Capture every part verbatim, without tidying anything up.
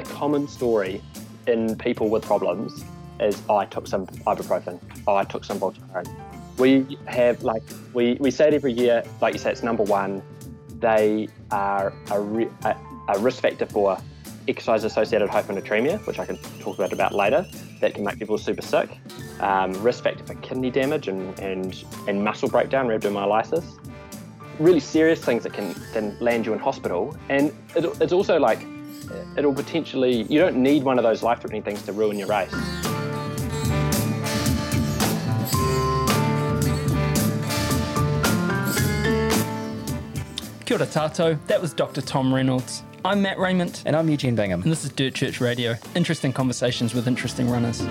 a common story in people with problems is, oh, I took some ibuprofen, oh, I took some Voltaren. We have, like, we, we say it every year, like you say, it's number one. They are a, re, a, a risk factor for exercise-associated hyponatremia, which I can talk about, about later, that can make people super sick. Um, risk factor for kidney damage and, and, and muscle breakdown, rhabdomyolysis. Really serious things that can, can land you in hospital. And it, it's also like, it'll potentially, you don't need one of those life-threatening things to ruin your race. Kia ora tātou, that was Doctor Tom Reynolds. I'm Matt Raymond. And I'm Eugene Bingham. And this is Dirt Church Radio. Interesting conversations with interesting runners.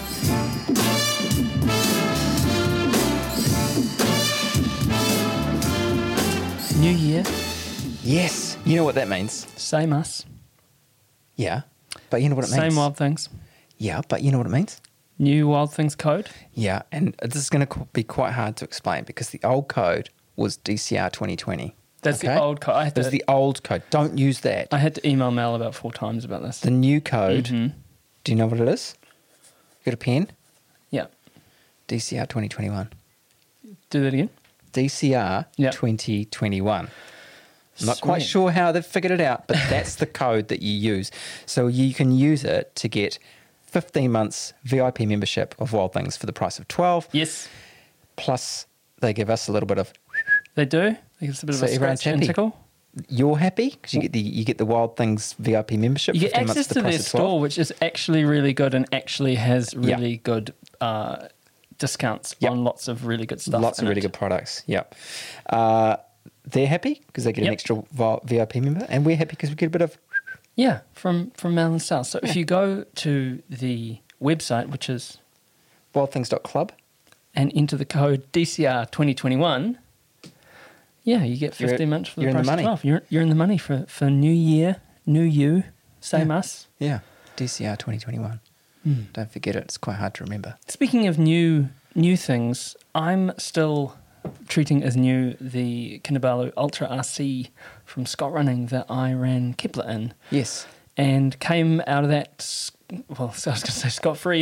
New year. Yes. You know what that means? Same us. Yeah. But you know what it means? Same Wild Things. Yeah, but you know what it means? New Wild Things code. Yeah, and this is going to be quite hard to explain because the old code was D C R twenty twenty. That's okay? the old code. I had That's to, the old code. Don't use that. I had to email Mel about four times about this. The new code, Mm-hmm. do you know what it is? You got a pen? Yeah. D C R twenty twenty-one. Do that again. D C R Yeah. twenty twenty-one. I'm not quite Sweet. sure how they've figured it out, but that's the code that you use. So you can use it to get fifteen months V I P membership of Wild Things for the price of twelve. Yes, Plus, they give us a little bit of. they do. They give us a bit So of a everyone's scratch and happy. tickle. You're happy because you get the you get the Wild Things V I P membership. You get fifteen months access for to the their price of twelve. store, which is actually really good and actually has Yeah. really good uh, discounts Yep. on lots of really good stuff. Lots in of really it. good products. Yep. Uh, they're happy because they get an Yep. extra V I P member, and we're happy because we get a bit of. Yeah, from from Mel and Sal. So if you go to the website, which is wild things dot club. and enter the code D C R twenty twenty-one, yeah, you get You're- fifteen months for the you're in the price of money. twelve. You're you're in the money for for New Year, New You, same Yeah. us. Yeah, D C R twenty twenty-one. Hmm. Don't forget it. It's quite hard to remember. Speaking of new new things, I'm still treating as new the Kinabalu Ultra R C from Scott Running that I ran Kepler in, Yes. and came out of that, s- well, I was going to say scot-free,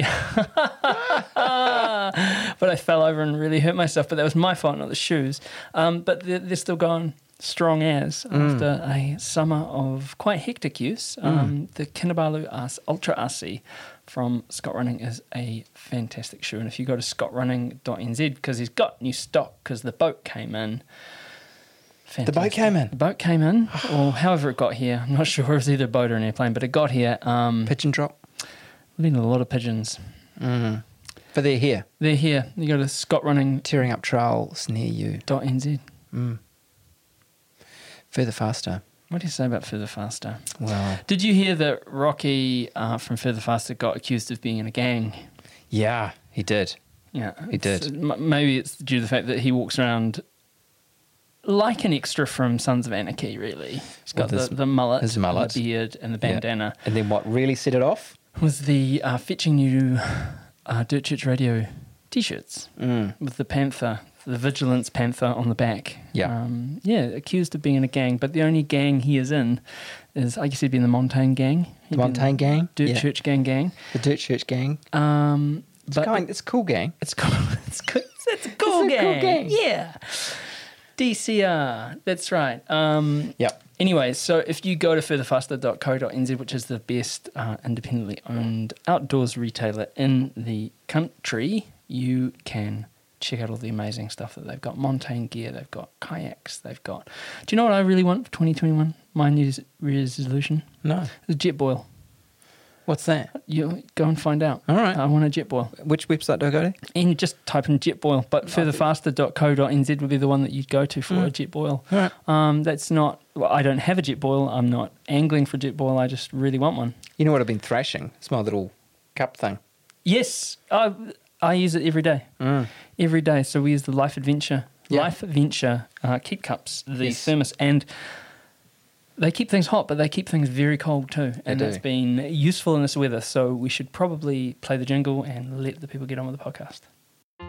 but I fell over and really hurt myself, but that was my fault, not the shoes. Um, but they're, they're still going strong as after a summer of quite hectic use. Um, The Kinabalu R C Ultra R C from Scott Running is a fantastic shoe, and if you go to scott running dot n z, because he's got new stock because the boat came in. The boat Fantastic. came in. The boat came in, or however it got here. I'm not sure if it was either a boat or an airplane, but it got here. Um, Pigeon drop. We've been a lot of pigeons. Mm. But they're here, They're here. You go to scott running tearing up trails near you. dot n z. Mm. Further faster. What do you say about Further Faster? Well, Did you hear that Rocky uh, from Further Faster got accused of being in a gang? yeah, he did. Yeah, He did. It's- m- maybe it's due to the fact that he walks around like an extra from Sons of Anarchy, really. He's got With his- the, the mullet, his mullet. and the beard, and the Yeah. bandana. And then what really set it off? Was the uh, fetching new uh, Dirt Church Radio T-shirts Mm. with the panther, the Vigilance Panther on the back. Yeah. Um, yeah, accused of being in a gang, but the only gang he is in is, I guess he'd be in the Montaigne gang. He'd The be in Montaigne gang? Dirt Yeah. Church gang gang. The Dirt Church gang. Um, It's, but going, it's a cool gang. it's cool. It's cool. It's a cool It's a cool gang. gang. Yeah. D C R. That's right. Um, Yep. Anyway, so if you go to further faster dot co dot n z, which is the best uh, independently owned outdoors retailer in the country, you can check out all the amazing stuff that they've got. Montaigne gear, they've got kayaks, they've got... Do you know what I really want for twenty twenty-one? My new resolution? No. The jet boil. What's that? You go and find out. All right. I want a jet boil. Which website do I go to? And you just type in jet boil, but further faster dot co dot n z would be the one that you'd go to for a jet boil. All right. Um, that's not... Well, I don't have a jet boil. I'm not angling for a jet boil. I just really want one. You know what I've been thrashing? It's my little cup thing. Yes, I, I use it every day. Mm. Every day. So we use the Life Adventure, Yeah. Life Adventure uh, keep cups, the Yes. thermos, and they keep things hot, but they keep things very cold too. And do. that's been useful in this weather. So we should probably play the jingle and let the people get on with the podcast.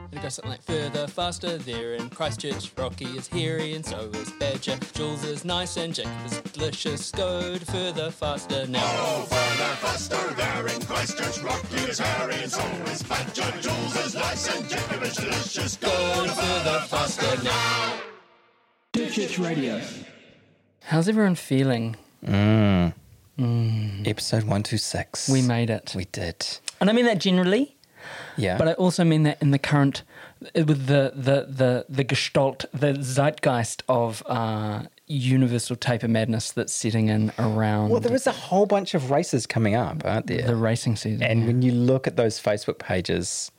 It goes something like further, faster, there in Christchurch. Rocky is hairy and so is Badger. Jules is nice and Jacob is delicious. Go to further, faster now. Oh, further, faster, there in Christchurch. Rocky is hairy and so is Badger. Jules is nice and Jacob is delicious. Go to further, faster now. Church Radio. How's everyone feeling? Mm. Mm. Episode one twenty-six. We made it. We did. And I mean that generally. Yeah. But I also mean that in the current, with the the the, the gestalt, the zeitgeist of uh, universal taper madness that's setting in around. Well, there is a whole bunch of races coming up, aren't there? The racing season. And yeah. when you look at those Facebook pages,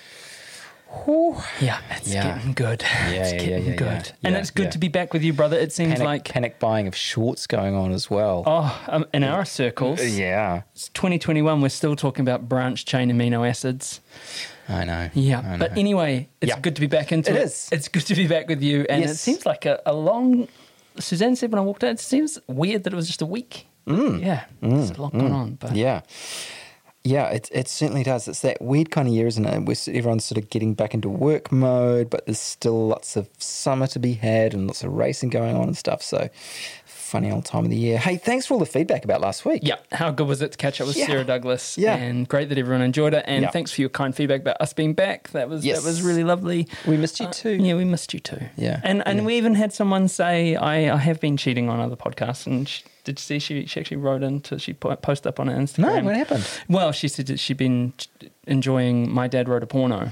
whew, yeah, it's yeah. getting good. Yeah, it's yeah, getting yeah, yeah, good. yeah. And Yeah, it's good yeah. to be back with you, brother. It seems panic, like panic buying of shorts going on as well. oh, um, in our circles, Yeah, it's twenty twenty-one. We're still talking about branch chain amino acids. I know. Yeah, I know. but anyway, it's Yeah. good to be back into It it. is. It's good to be back with you, and it Yes. seems like a, a long. Suzanne said when I walked out, it seems weird that it was just a week. Mm. Yeah, there's a lot going on, but Yeah. Yeah, it it certainly does. It's that weird kind of year, isn't it? We're, everyone's sort of getting back into work mode, but there's still lots of summer to be had and lots of racing going on and stuff. So, funny old time of the year. Hey, thanks for all the feedback about last week. yeah, how good was it to catch up with Yeah. Sarah Douglas? Yeah. And great that everyone enjoyed it. And Yeah. thanks for your kind feedback about us being back. That was Yes. that was really lovely. We missed you Uh, too. yeah, we missed you too. Yeah. And and Yeah. we even had someone say, I, I have been cheating on other podcasts. And she, did you see she, she actually wrote in to, she po- posted up on her Instagram. No, what happened? Well, she said that she'd been ch- enjoying My Dad Wrote a Porno.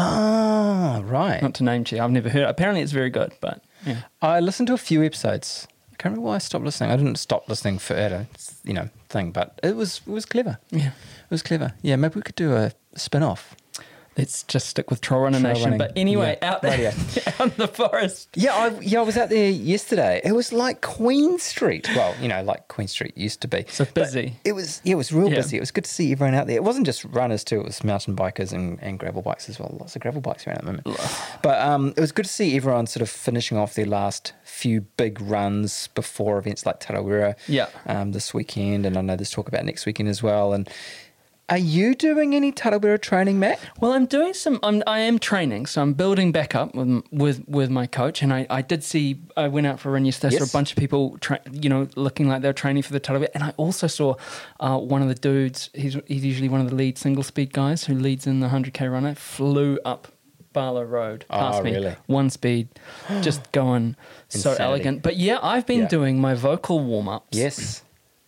Ah, right. Not to name check, I've never heard. Apparently it's very good, but yeah. I listened to a few episodes. I can't remember why I stopped listening. I didn't stop listening for a you know thing, but it was it was clever. Yeah. It was clever. Yeah, maybe we could do a spin off. Let's just stick with Troll Runner Trail Nation. running. But anyway, Yeah. out there Radio. out in the forest. Yeah, I, yeah, I was out there yesterday. It was like Queen Street. Well, you know, like Queen Street used to be. So busy. But it was, yeah, it was real Yeah. busy. It was good to see everyone out there. It wasn't just runners too. It was mountain bikers and, and gravel bikes as well. Lots of gravel bikes around at the moment. But um, it was good to see everyone sort of finishing off their last few big runs before events like Tarawera Yeah. um, this weekend. And I know there's talk about next weekend as well. And are you doing any Tarawera training, Matt? Well, I'm doing some. I'm, I am training, so I'm building back up with with, with my coach. And I, I did see. I went out for a run yesterday. Saw Yes. a bunch of people, tra- you know, looking like they were training for the Tarawera. And I also saw uh, one of the dudes. He's he's usually one of the lead single speed guys who leads in the one hundred K runner. Flew up Barlow Road past Oh, me, really? one speed, just going so Insanity. elegant. But yeah, I've been Yeah. doing my vocal warm ups. Yes.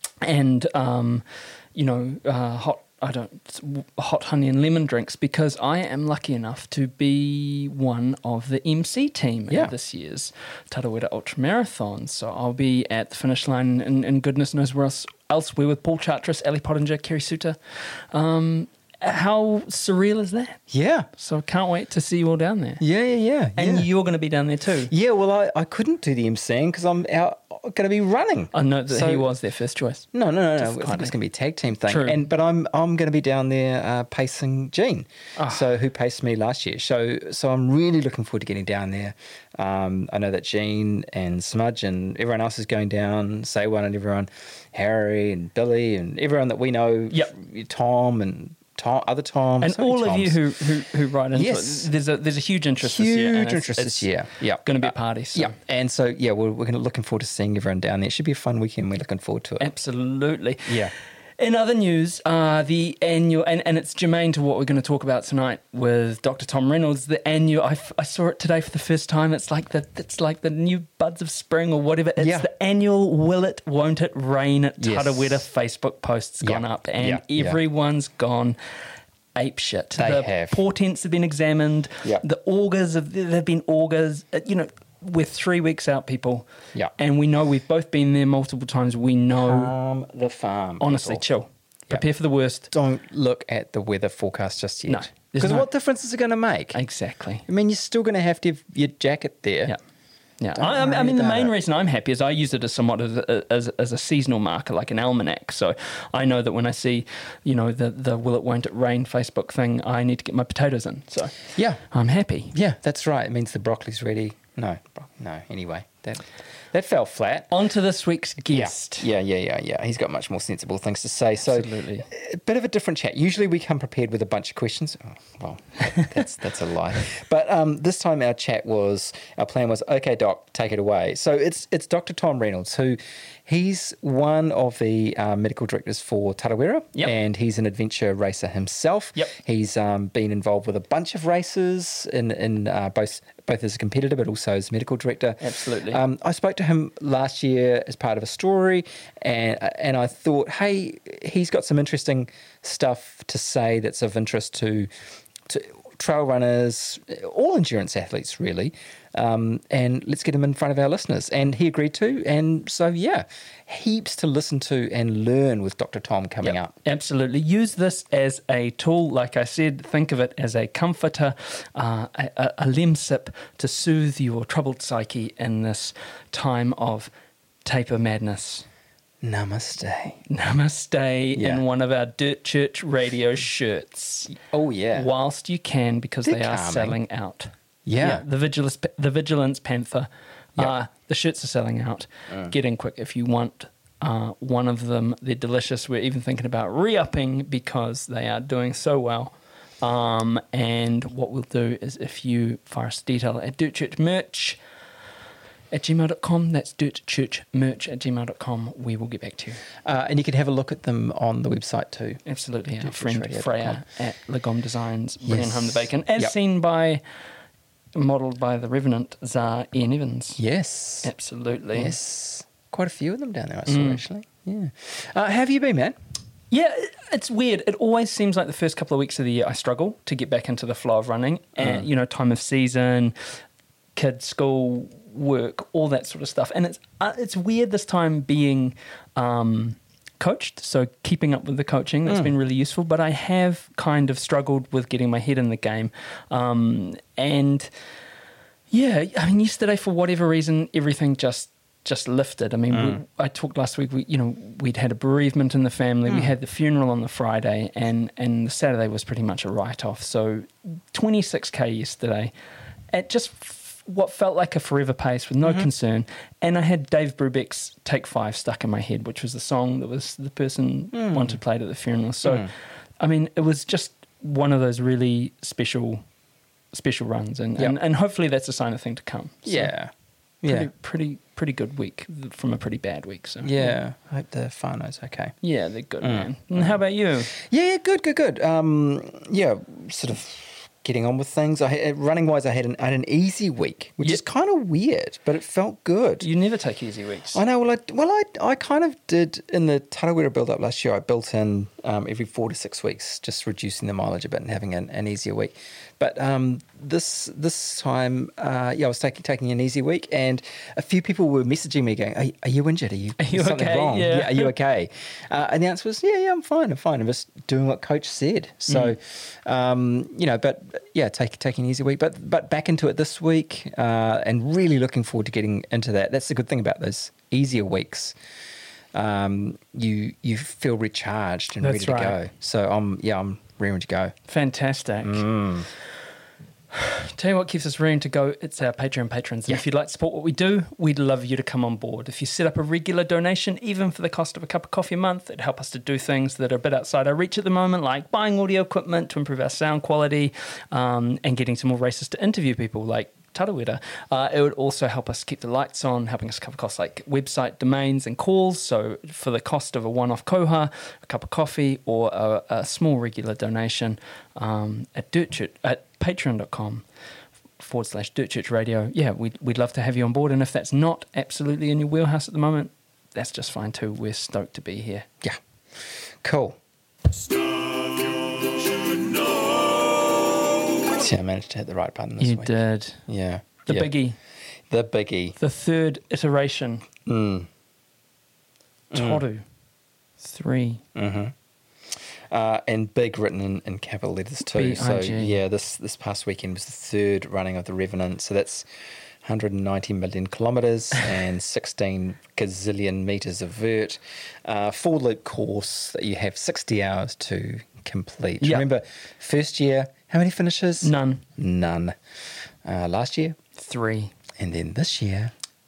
And um, you know, uh, hot. I don't hot honey and lemon drinks because I am lucky enough to be one of the M C team Yeah. in this year's Tarawera Ultra Marathon. So I'll be at the finish line and, and goodness knows where else elsewhere with Paul Charteris, Ali Pottinger, Kerry Suter. Um, how surreal is that? Yeah. So I can't wait to see you all down there. Yeah, yeah, yeah. And yeah. you're going to be down there too. Yeah, well, I, I couldn't do the emceeing because I'm out going to be running. I know that So- he was their first choice. No, no, no, no. Just I think quietly. it's going to be a tag team thing. True. And but I'm I'm going to be down there uh, pacing Jean, Ah. so who paced me last year. So so I'm really looking forward to getting down there. Um, I know that Jean and Smudge and everyone else is going down. Saywan and everyone, Harry and Billy and everyone that we know. Yep. Tom and Tom, other Tom, And so many all of you Toms. who, who, who write into Yes. it, there's a there's a huge interest Huge this year. and it's- interest it's this year. Yeah, going to be a party. So. Yeah, and so yeah, we're, we're gonna, looking forward to seeing everyone down there. It should be a fun weekend. We're looking forward to it. Absolutely. Yeah. In other news, uh, the annual, and, and it's germane to what we're going to talk about tonight with Doctor Tom Reynolds. The annual, I, f- I saw it today for the first time. It's like the it's like the new buds of spring or whatever. It's Yeah. the annual Will It, Won't It Rain at Yes. Tarawera Facebook posts gone Yeah. up, and Yeah. Yeah. everyone's gone ape shit. They the have. portents have been examined. Yeah. The augurs have they've been augurs. Uh, You know, we're three weeks out, people. Yeah. And we know we've both been there multiple times. We know. Calm the farm. Honestly, people. chill. Prepare for the worst. Don't look at the weather forecast just yet. No, there's Because no- what difference is it going to make? Exactly. I mean, you're still going to have to have your jacket there. Yeah. Yeah. Don't I, I worry mean, the about main it. reason I'm happy is I use it as somewhat as a, as, as a seasonal marker, like an almanac. So I know that when I see, you know, the, the will it, won't it rain Facebook thing, I need to get my potatoes in. So Yeah. I'm happy. Yeah, that's right. It means the broccoli's ready. No, bro- no, anyway. that that fell flat. On to this week's guest. Yeah, yeah, yeah, yeah. He's got much more sensible things to say. So, Absolutely. a bit of a different chat. Usually we come prepared with a bunch of questions. Oh, well, that's that's a lie. But um, this time our chat was, our plan was, okay, Doc, take it away. So it's it's Doctor Tom Reynolds, who he's one of the uh, medical directors for Tarawera, Yep. and he's an adventure racer himself. Yep. He's um, been involved with a bunch of races in in uh, both both as a competitor, but also as medical director. Absolutely. Um, I spoke to him last year as part of a story, and and I thought, hey, he's got some interesting stuff to say that's of interest to to trail runners, all endurance athletes, really. Um, and let's get him in front of our listeners. And he agreed to. And so, yeah, heaps to listen to and learn with Doctor Tom coming Yep, up. Absolutely. Use this as a tool. Like I said, think of it as a comforter, uh, a, a, a limb sip to soothe your troubled psyche in this time of taper madness. Namaste. Namaste Yeah. in one of our Dirt Church radio shirts. Oh, yeah. Whilst you can, because They're they are calming. selling out. Yeah. the Vigilance, the Vigilance Panther. Yep. Uh, the shirts are selling out. Get in quick if you want uh, one of them. They're delicious. We're even thinking about re-upping because they are doing so well. Um, and what we'll do is if you fire us detail at Dirt Church Merch at gmail dot com, that's Dirt Church Merch at gmail dot com, we will get back to you. Uh, and you can have a look at them on the website too. Absolutely. Our dirt church friend radio dot Freya com. at Legom Designs, bringing Yes. home the bacon, as Yep. seen by, modelled by the Revenant Tsar Ian Evans. Yes. Absolutely. Yes. Quite a few of them down there, I saw, Mm. actually. Yeah. Uh, how have you been, man? Yeah, it's weird. It always seems like the first couple of weeks of the year I struggle to get back into the flow of running. And, Mm. you know, time of season, kids, school, work, all that sort of stuff. And it's uh, it's weird this time being um, coached, so keeping up with the coaching. That's Mm. been really useful. But I have kind of struggled with getting my head in the game. Um, and, yeah, I mean, yesterday, for whatever reason, everything just just lifted. I mean, Mm. we, I talked last week, we, you know, we'd had a bereavement in the family. Mm. We had the funeral on the Friday, and, and the Saturday was pretty much a write-off. So twenty-six K yesterday at just f- what felt like a forever pace with no Mm-hmm. concern. And I had Dave Brubeck's Take Five stuck in my head, which was the song that was the person Mm. wanted played at the funeral. So, Mm. I mean, it was just one of those really special special runs. And, Yep. and, and hopefully that's a sign of thing to come. So, Yeah. Pretty, Yeah. pretty, pretty good week from a pretty bad week. So Yeah. I hope the whānau's okay. yeah, they're good, Mm. man. And how about you? Yeah, yeah, good, good, good. Um, yeah, sort of getting on with things. I had, running wise, I had an, I had an easy week, which Yeah. is kind of weird, but it felt good. You never take easy weeks. I know. Well, I well, I I kind of did in the Tarawera build up last year. I built in um, every four to six weeks, just reducing the mileage a bit and having an, an easier week. But um, this this time, uh, yeah, I was taking taking an easy week, and a few people were messaging me going, "Are, are you injured? Are you, Are you is something okay? wrong? Yeah. Are you okay?" Uh, and the answer was, "Yeah, yeah, I'm fine. I'm fine. I'm just doing what Coach said." So, um, you know, but yeah, take taking an easy week, but but back into it this week, uh, and really looking forward to getting into that. That's the good thing about those easier weeks. Um, you you feel recharged and That's ready to right. go. So I'm yeah, I'm ready to go. Fantastic. Mm. Tell you what keeps us ready to go. It's our Patreon patrons. And Yeah. if you'd like to support what we do, we'd love you to come on board. If you set up a regular donation, even for the cost of a cup of coffee a month, it'd help us to do things that are a bit outside our reach at the moment, like buying audio equipment to improve our sound quality, um, and getting some more races to interview people like Tarawera. Uh, it would also help us keep the lights on, helping us cover costs like website domains and calls. So for the cost of a one-off koha, a cup of coffee, or a, a small regular donation, um, at Dirt Church, at patreon.com forward slash Dirt Church Radio. Yeah, we'd, we'd love to have you on board. And if that's not absolutely in your wheelhouse at the moment, that's just fine too. We're stoked to be here. Yeah, cool. Stuff you should know. See, I managed to hit the right button this You week. did. Yeah, The yeah. biggie, the biggie. the third iteration, Mm. Toru, three. Mm-hmm. Uh, and big written in, in capital letters too. So B I G. yeah, this this past weekend was the third running of the Revenant. So that's one hundred ninety million kilometres and sixteen gazillion metres of vert. Uh, four loop course that you have sixty hours to complete. Yeah. Remember, first year, how many finishes? None. None. Uh, last year, Three. and then this year,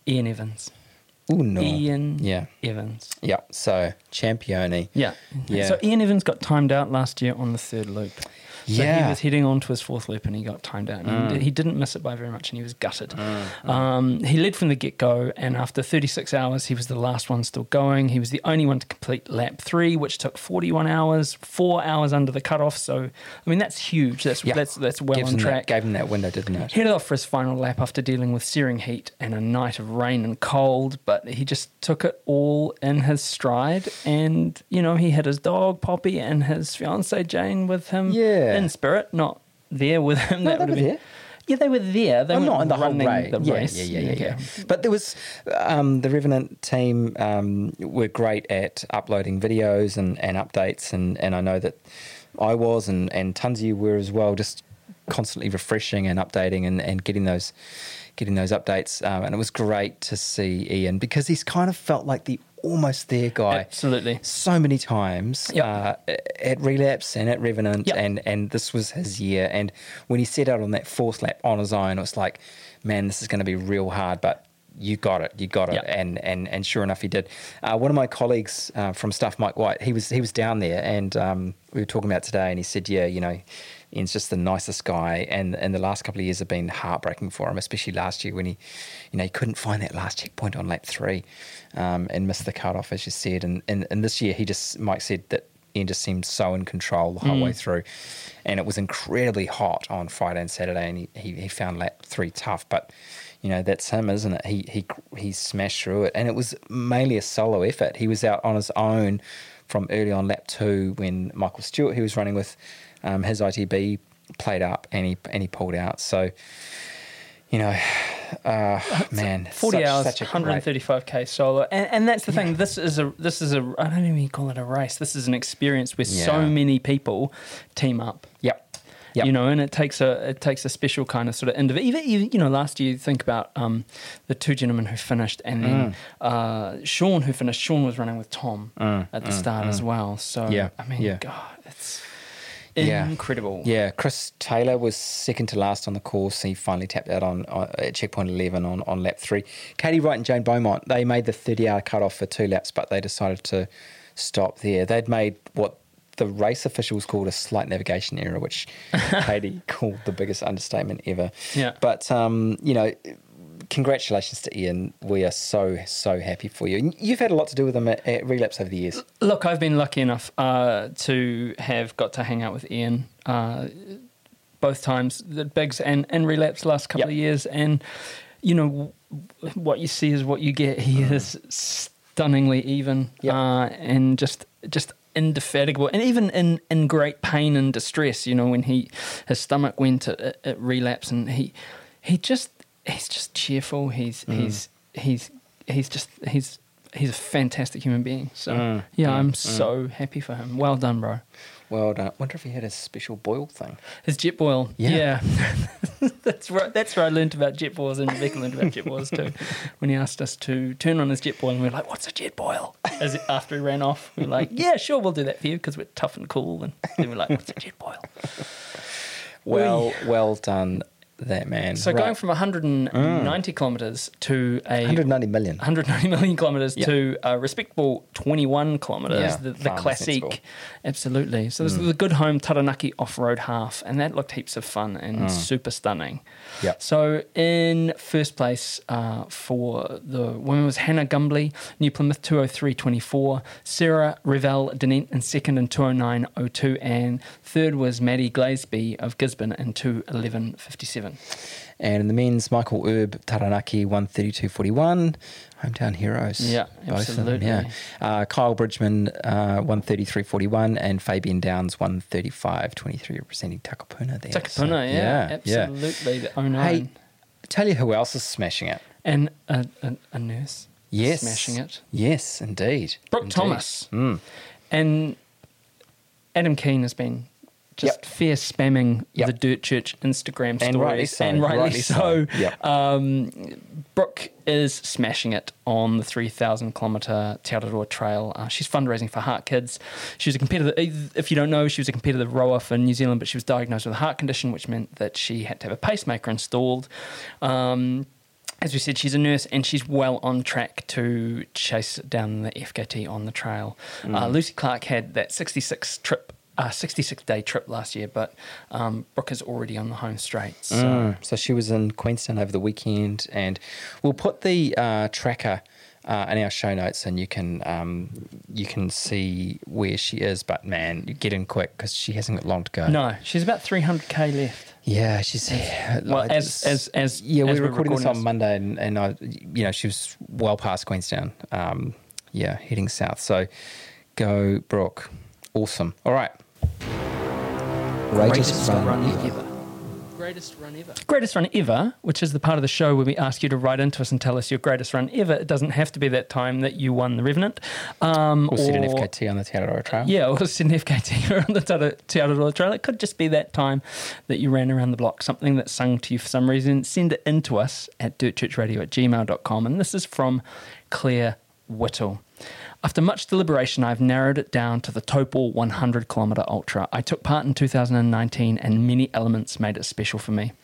Ian Evans. Ooh, no. Ian Yeah. Evans. Yeah. So, Champione. Yeah. Yeah. So Ian Evans got timed out last year on the third loop. So Yeah. he was heading on to his fourth loop and he got timed out. And Mm. he didn't miss it by very much and he was gutted. Mm. Um, he led from the get-go and after thirty-six hours, he was the last one still going. He was the only one to complete lap three, which took forty-one hours, four hours under the cutoff. So, I mean, that's huge. That's Yeah. that's that's well Gives on him track. That, gave him that window, didn't it? Headed off for his final lap after dealing with searing heat and a night of rain and cold, but he just took it all in his stride. And, you know, he had his dog, Poppy, and his fiancée, Jane, with him Yeah. in spirit, not there with him. No, That they would were have been, there. Yeah, they were there. They Oh, weren't not in the whole running race. the yeah, race. Yeah, yeah, yeah, yeah. But there was um, the Revenant team um, were great at uploading videos and, and updates, and, and I know that I was, and and tons of you were as well, just constantly refreshing and updating and, and getting those getting those updates. Um, and it was great to see Ian because he's kind of felt like the almost there guy. Absolutely. So many times Yep. uh, at Relapse and at Revenant, Yep. and, and this was his year. And when he set out on that fourth lap on his own, it was like, man, this is going to be real hard, but you got it, you got it. Yep. And, and and sure enough, he did. Uh, one of my colleagues uh, from Stuff, Mike White, he was he was down there, and um, we were talking about it today, and he said, yeah, you know, Ian's just the nicest guy, and and the last couple of years have been heartbreaking for him, especially last year when he, you know, he couldn't find that last checkpoint on lap three, um, and missed the cutoff, as you said, and, and and this year he just, Mike said that Ian just seemed so in control the whole Mm. way through, and it was incredibly hot on Friday and Saturday, and he, he, he found lap three tough, but you know, that's him, isn't it? He he he smashed through it, and it was mainly a solo effort. He was out on his own from early on lap two when Michael Stewart, who was running with um, his I T B, played up, and he and he pulled out. So, you know, uh, man, forty such, hours, such a one hundred thirty-five k solo, and, and that's the Yeah. thing. This is a this is a I don't even call it a race. This is an experience where so Yeah. many people team up. Yep. Yep. You know, and it takes a it takes a special kind of sort of individual. Even, even you know, last year, think about um, the two gentlemen who finished, and then Mm. uh, Sean who finished. Sean was running with Tom Mm, at the mm, start mm. as well. So Yeah, I mean, yeah. God, it's Yeah. incredible. Yeah, Chris Taylor was second to last on the course. He finally tapped out on, on at checkpoint eleven on, on lap three. Katie Wright and Jane Beaumont, they made the thirty-hour cutoff for two laps, but they decided to stop there. They'd made what the race officials called a slight navigation error, which Katie called the biggest understatement ever. Yeah. But, um, you know, congratulations to Ian. We are so, so happy for you. And you've had a lot to do with him at, at Relapse over the years. Look, I've been lucky enough uh, to have got to hang out with Ian uh, both times, the Bigs and, and Relapse the last couple Yep. of years. And, you know, what you see is what you get. He is stunningly even Yep. uh, and just just indefatigable. And even in, in great pain and distress, you know, when he his stomach went at, at, at Relapse, and he he just he's just cheerful. He's Mm. he's he's he's just he's he's a fantastic human being. So Mm, yeah, mm, I'm mm. so happy for him. Well done, bro. Well done. I wonder if he had a special boil thing. His jet boil. Yeah. Yeah. that's right. That's where I learned about jet boils, and Rebecca learned about jet boils too. When he asked us to turn on his jet boil, and we were like, "What's a jet boil?" As it, after he ran off, we were like, "Yeah, sure, we'll do that for you because we're tough and cool." And then we're like, "What's a jet boil?" Well, well done, that man. So Right. going from one hundred ninety kilometres to a one hundred ninety million. one hundred ninety million kilometres Yep. to a respectable twenty-one kilometres, Yeah, the, the far more classic. sensible. Absolutely. So this is the Good Home Taranaki off-road half, and that looked heaps of fun and super stunning. Yep. So in first place uh, for the women was Hannah Gumbley, New Plymouth two oh three twenty-four, Sarah Revell Denent in second in two oh nine oh two, and third was Maddie Glasby of Gisborne in two eleven fifty-seven. And in the men's, Michael Erb, Taranaki, one thirty-two forty-one. Hometown heroes. Yeah, both of them, absolutely. yeah. Uh, Kyle Bridgman, uh, one thirty-three forty-one, and Fabian Downs, one thirty-five twenty-three, representing Takapuna there. Takapuna, So, yeah, yeah. absolutely. The oh nine. Hey, tell you who else is smashing it. And a, a, a nurse Yes. smashing it. Yes, indeed. Brooke Indeed. Thomas. Mm. And Adam Keane has been just Yep. fair spamming Yep. the Dirt Church Instagram stories. And rightly so, And rightly, rightly so. so. Yep. Um, Brooke is smashing it on the three thousand kilometre Te Araroa Trail. Uh, she's fundraising for Heart Kids. She was a competitor, if you don't know, she was a competitive rower for New Zealand, but she was diagnosed with a heart condition, which meant that she had to have a pacemaker installed. Um, as we said, she's a nurse and she's well on track to chase down the F K T on the trail. Mm. Uh, Lucy Clark had that sixty-six trip, uh, sixty-six day trip last year, but um, Brooke is already on the home straight. So. Mm. so she was in Queenstown over the weekend, and we'll put the uh, tracker uh, in our show notes, and you can um, you can see where she is. But man, you get in quick because she hasn't got long to go. No, she's about three hundred k left. Yeah, she's well as as as yeah. as we're, we're recording, recording this on this. Monday, and, and I, you know, she was well past Queenstown. Um, yeah, heading south. So go, Brooke. Awesome. All right. Greatest run, run ever. ever. Greatest run ever. Greatest run ever, which is the part of the show where we ask you to write into us and tell us your greatest run ever. It doesn't have to be that time that you won the Revenant. Um, or, or set an F K T on the Te Araroa Trail. Yeah, or set an F K T on the Te Araroa Trail. It could just be that time that you ran around the block, something that sung to you for some reason. Send it in to us at dirtchurchradio at gmail dot com. And this is from Claire Whittle. After much deliberation, I've narrowed it down to the Taupo one hundred kilometre ultra. I took part in two thousand nineteen and many elements made it special for me.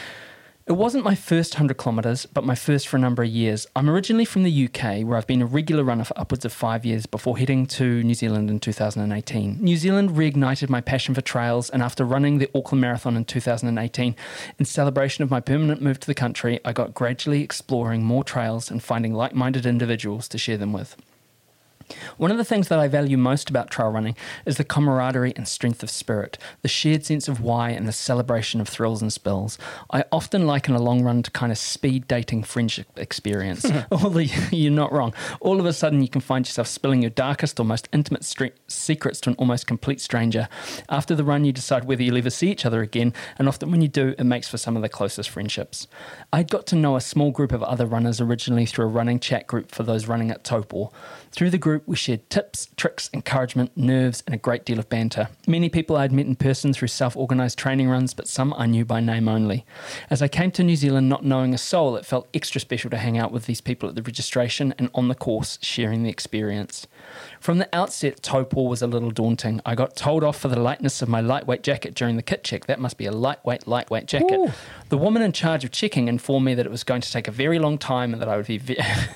It wasn't my first one hundred kilometres, but my first for a number of years. I'm originally from the U K, where I've been a regular runner for upwards of five years before heading to New Zealand in two thousand eighteen. New Zealand reignited my passion for trails, and after running the Auckland Marathon in two thousand eighteen, in celebration of my permanent move to the country, I got gradually exploring more trails and finding like-minded individuals to share them with. One of the things that I value most about trail running is the camaraderie and strength of spirit, the shared sense of why and the celebration of thrills and spills. I often liken a long run to kind of speed dating friendship experience. Although you're not wrong. All of a sudden you can find yourself spilling your darkest or most intimate stre- secrets to an almost complete stranger. After the run you decide whether you'll ever see each other again, and often when you do, it makes for some of the closest friendships. I got to know a small group of other runners originally through a running chat group for those running at Taupo. Through the group, we shared tips, tricks, encouragement, nerves, and a great deal of banter. Many people I'd met in person through self-organised training runs, but some I knew by name only. As I came to New Zealand not knowing a soul, it felt extra special to hang out with these people at the registration and on the course, sharing the experience. From the outset, Taupo was a little daunting. I got told off for the lightness of my lightweight jacket during the kit check. That must be a lightweight, lightweight jacket. Ooh. The woman in charge of checking informed me that it was going to take a very long time and that I would be... Ve-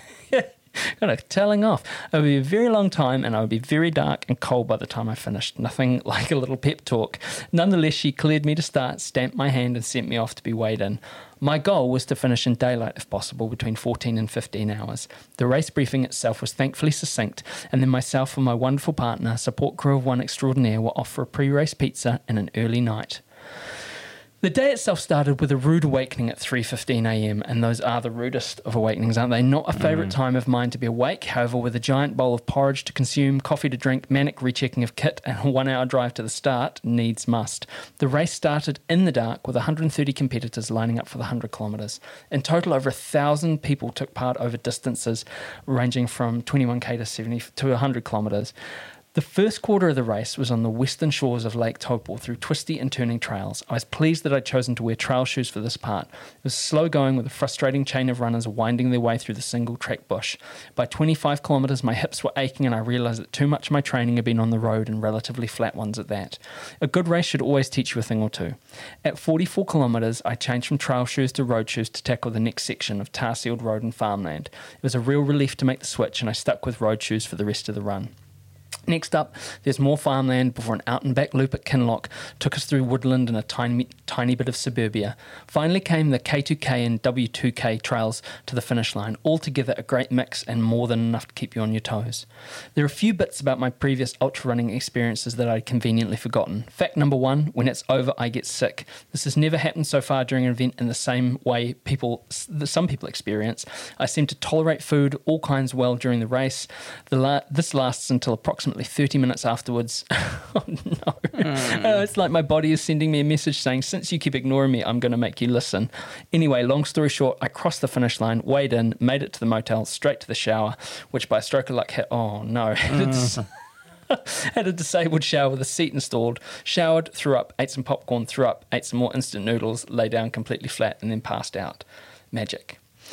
kind of telling off. It would be a very long time and I would be very dark and cold by the time I finished. Nothing like a little pep talk. Nonetheless, she cleared me to start, stamped my hand and sent me off to be weighed in. My goal was to finish in daylight if possible, between fourteen and fifteen hours. The race briefing itself was thankfully succinct, and then myself and my wonderful partner, support crew of one extraordinaire, were off for a pre-race pizza and an early night. The day itself started with a rude awakening at three fifteen a.m, and those are the rudest of awakenings, aren't they? Not a favourite mm. time of mine to be awake, however, with a giant bowl of porridge to consume, coffee to drink, manic rechecking of kit, and a one-hour drive to the start, needs must. The race started in the dark with one hundred thirty competitors lining up for the one hundred kilometres. In total, over one thousand people took part over distances ranging from twenty-one k to seventy to one hundred kilometres. The first quarter of the race was on the western shores of Lake Taupo through twisty and turning trails. I was pleased that I'd chosen to wear trail shoes for this part. It was slow going with a frustrating chain of runners winding their way through the single track bush. By twenty-five kilometres, my hips were aching and I realised that too much of my training had been on the road and relatively flat ones at that. A good race should always teach you a thing or two. At forty-four kilometres, I changed from trail shoes to road shoes to tackle the next section of tar-sealed road and farmland. It was a real relief to make the switch and I stuck with road shoes for the rest of the run. Next up, there's more farmland before an out-and-back loop at Kinloch took us through woodland and a tiny tiny bit of suburbia. Finally came the K two K and W two K trails to the finish line, altogether a great mix and more than enough to keep you on your toes. There are a few bits about my previous ultra-running experiences that I'd conveniently forgotten. Fact number one, when it's over, I get sick. This has never happened so far during an event in the same way people, some people experience. I seem to tolerate food, all kinds well during the race. The la- this lasts until approximately thirty minutes afterwards. Oh no. Mm. Uh, it's like my body is sending me a message saying, since you keep ignoring me, I'm going to make you listen. Anyway, long story short, I crossed the finish line, weighed in, made it to the motel, straight to the shower, which by a stroke of luck hit, oh no. Mm. Had a disabled shower with a seat installed, showered, threw up, ate some popcorn, threw up, ate some more instant noodles, lay down completely flat and then passed out. Magic.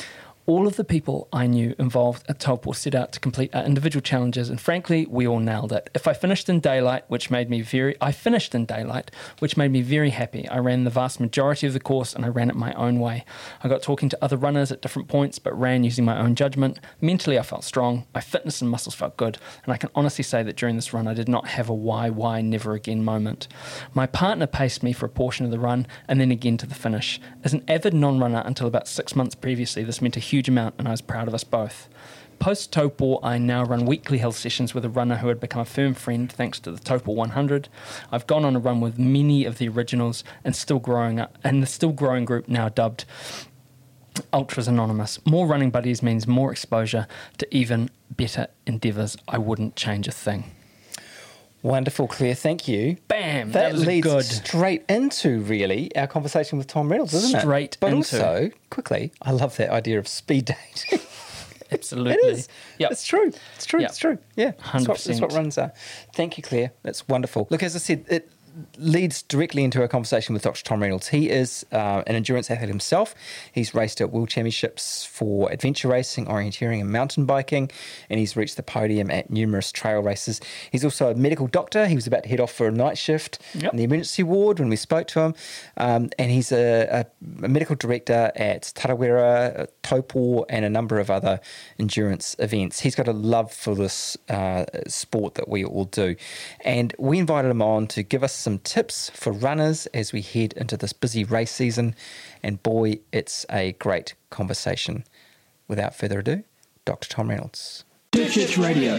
All of the people I knew involved at Taupō set out to complete our individual challenges, and frankly, we all nailed it. If I finished in daylight, which made me very, I finished in daylight, which made me very happy. I ran the vast majority of the course, and I ran it my own way. I got talking to other runners at different points, but ran using my own judgment. Mentally, I felt strong. My fitness and muscles felt good, and I can honestly say that during this run, I did not have a why, why, never again moment. My partner paced me for a portion of the run, and then again to the finish. As an avid non-runner until about six months previously, this meant a huge amount, and I was proud of us both. Post Taupō, I now run weekly hill sessions with a runner who had become a firm friend thanks to the Taupō one hundred. I've gone on a run with many of the originals and still growing up, and the still growing group now dubbed Ultras Anonymous. More running buddies means more exposure to even better endeavours. I wouldn't change a thing. Wonderful, Claire. Thank you. Bam! That, That, was leads good. straight into, really, our conversation with Tom Reynolds, doesn't it? Straight but into. also, quickly, I love that idea of speed dating. Absolutely. It is. Yep. It's true. It's true. Yep. It's true. Yeah. That's what, that's what one hundred percent. runs are. Thank you, Claire. That's wonderful. Look, as I said, it leads directly into a conversation with Doctor Tom Reynolds. He is uh, an endurance athlete himself. He's raced at World Championships for adventure racing, orienteering and mountain biking, and he's reached the podium at numerous trail races. He's also a medical doctor. He was about to head off for a night shift Yep. in the emergency ward when we spoke to him, um, and he's a, a, a medical director at Tarawera, Taupō, and a number of other endurance events. He's got a love for this uh, sport that we all do, and we invited him on to give us some tips for runners as we head into this busy race season, and boy, it's a great conversation. Without further ado, Doctor Tom Reynolds. Ditch Itch Radio.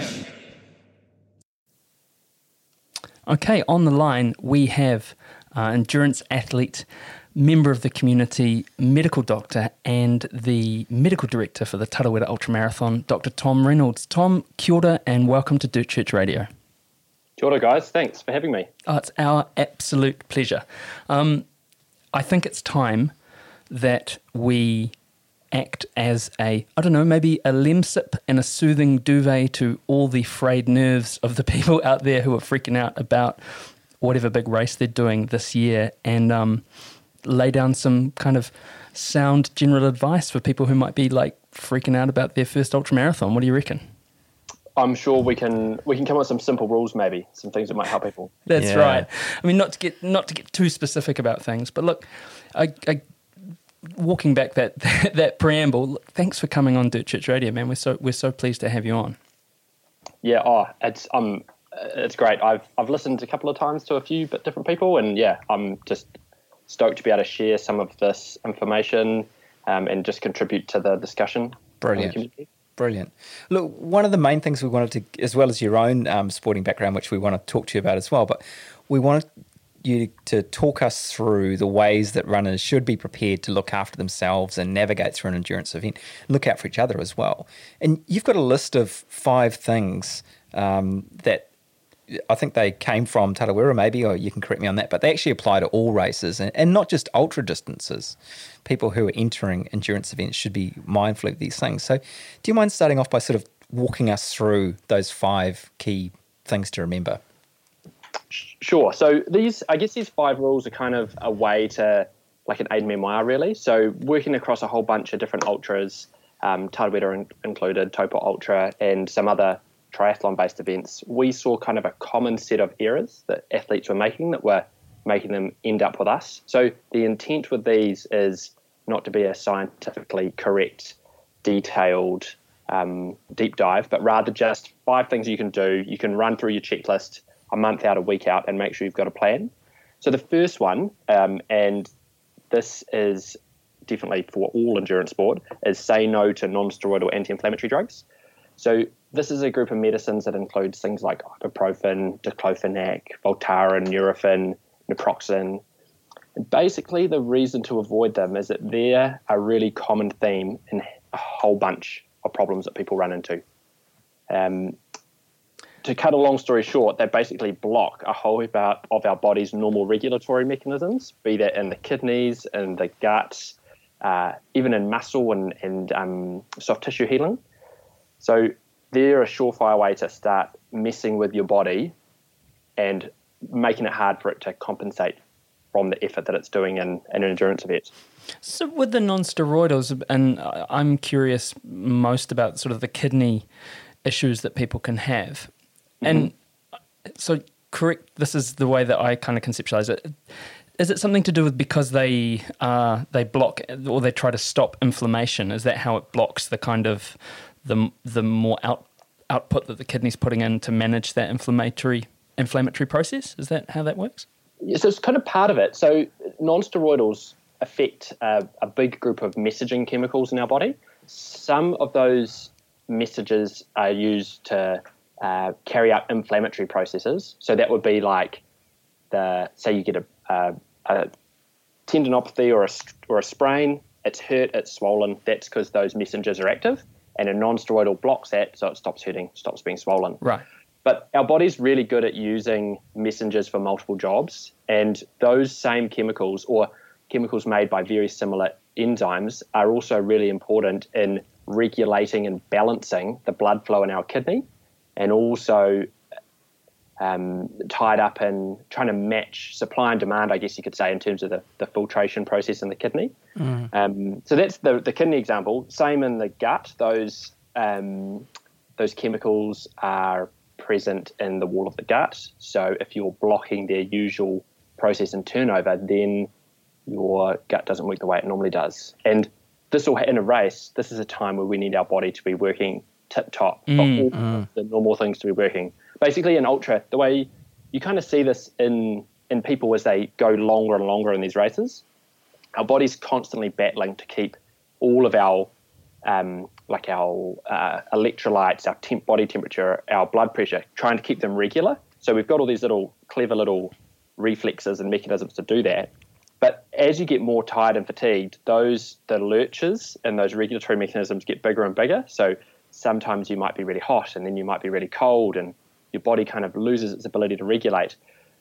Okay, on the line we have uh, endurance athlete, member of the community, medical doctor, and the medical director for the Tarawera Ultramarathon, Doctor Tom Reynolds. Tom, kia ora and welcome to Dirt Church Radio. Kia ora, guys. Thanks for having me. Oh, it's our absolute pleasure. Um, I think it's time that we act as a, I don't know, maybe a lemsip and a soothing duvet to all the frayed nerves of the people out there who are freaking out about whatever big race they're doing this year, and um, lay down some kind of sound general advice for people who might be like freaking out about their first ultramarathon. What do you reckon? I'm sure we can we can come up with some simple rules, maybe some things that might help people. That's Yeah. right. I mean, not to get not to get too specific about things, but look, I, I walking back that, that that preamble. Look, thanks for coming on Dirt Church Radio, man. We're so we're so pleased to have you on. Yeah, oh, it's um, it's great. I've I've listened a couple of times to a few but different people, and yeah, I'm just stoked to be able to share some of this information um, and just contribute to the discussion. in the Brilliant. community. Brilliant. Look, one of the main things we wanted to, as well as your own um, sporting background, which we want to talk to you about as well, but we wanted you to talk us through the ways that runners should be prepared to look after themselves and navigate through an endurance event, look out for each other as well. And you've got a list of five things um, that I think they came from Tarawera maybe, or you can correct me on that, but they actually apply to all races and, and not just ultra distances. People who are entering endurance events should be mindful of these things. So do you mind starting off by sort of walking us through those five key things to remember? Sure. So these, I guess these five rules are kind of a way to, like an aid memoir really. So working across a whole bunch of different ultras, um, Tarawera in, included, Taupō Ultra, and some other triathlon-based events, we saw kind of a common set of errors that athletes were making that were making them end up with us. So the intent with these is not to be a scientifically correct, detailed, um, deep dive, but rather just five things you can do. You can run through your checklist a month out, a week out, and make sure you've got a plan. So the first one, um, and this is definitely for all endurance sport, is say no to non-steroidal anti-inflammatory drugs. So this is a group of medicines that includes things like ibuprofen, diclofenac, Voltaren, Nurofen, naproxen. And basically, the reason to avoid them is that they're a really common theme in a whole bunch of problems that people run into. Um, to cut a long story short, they basically block a whole heap of our body's normal regulatory mechanisms, be that in the kidneys, in the gut, uh, even in muscle and, and um, soft tissue healing. So they're a surefire way to start messing with your body and making it hard for it to compensate from the effort that it's doing in, in an endurance event. So with the non-steroidals, and I- I'm curious most about sort of the kidney issues that people can have. And so, correct, this is the way that I kind of conceptualize it. Is it something to do with because they uh, they block or they try to stop inflammation? Is that how it blocks the kind of the the more out, output that the kidney's putting in to manage that inflammatory inflammatory process? Is that how that works? Yeah, so it's kind of part of it. So non-steroidals affect uh, a big group of messaging chemicals in our body. Some of those messages are used to uh, carry out inflammatory processes. So that would be like the say you get a, a, a tendinopathy or a or a sprain. It's hurt, it's swollen. That's because those messengers are active, and a non-steroidal blocks that, so it stops hurting, stops being swollen. Right. But our body's really good at using messengers for multiple jobs, and those same chemicals or chemicals made by very similar enzymes are also really important in regulating and balancing the blood flow in our kidney, and also um, tied up in trying to match supply and demand, I guess you could say, in terms of the, the filtration process in the kidney. Mm. Um, so that's the, the kidney example. Same in the gut. Those um, those chemicals are present in the wall of the gut. So if you're blocking their usual process and turnover, then your gut doesn't work the way it normally does. And this will, in a race, this is a time where we need our body to be working tip-top, mm, all mm. the normal things to be working. Basically, in ultra, the way you kind of see this in, in people as they go longer and longer in these races, our body's constantly battling to keep all of our, um, like our uh, electrolytes, our temp body temperature, our blood pressure, trying to keep them regular. So we've got all these little clever little reflexes and mechanisms to do that. But as you get more tired and fatigued, those the lurches and those regulatory mechanisms get bigger and bigger. So sometimes you might be really hot and then you might be really cold, and your body kind of loses its ability to regulate.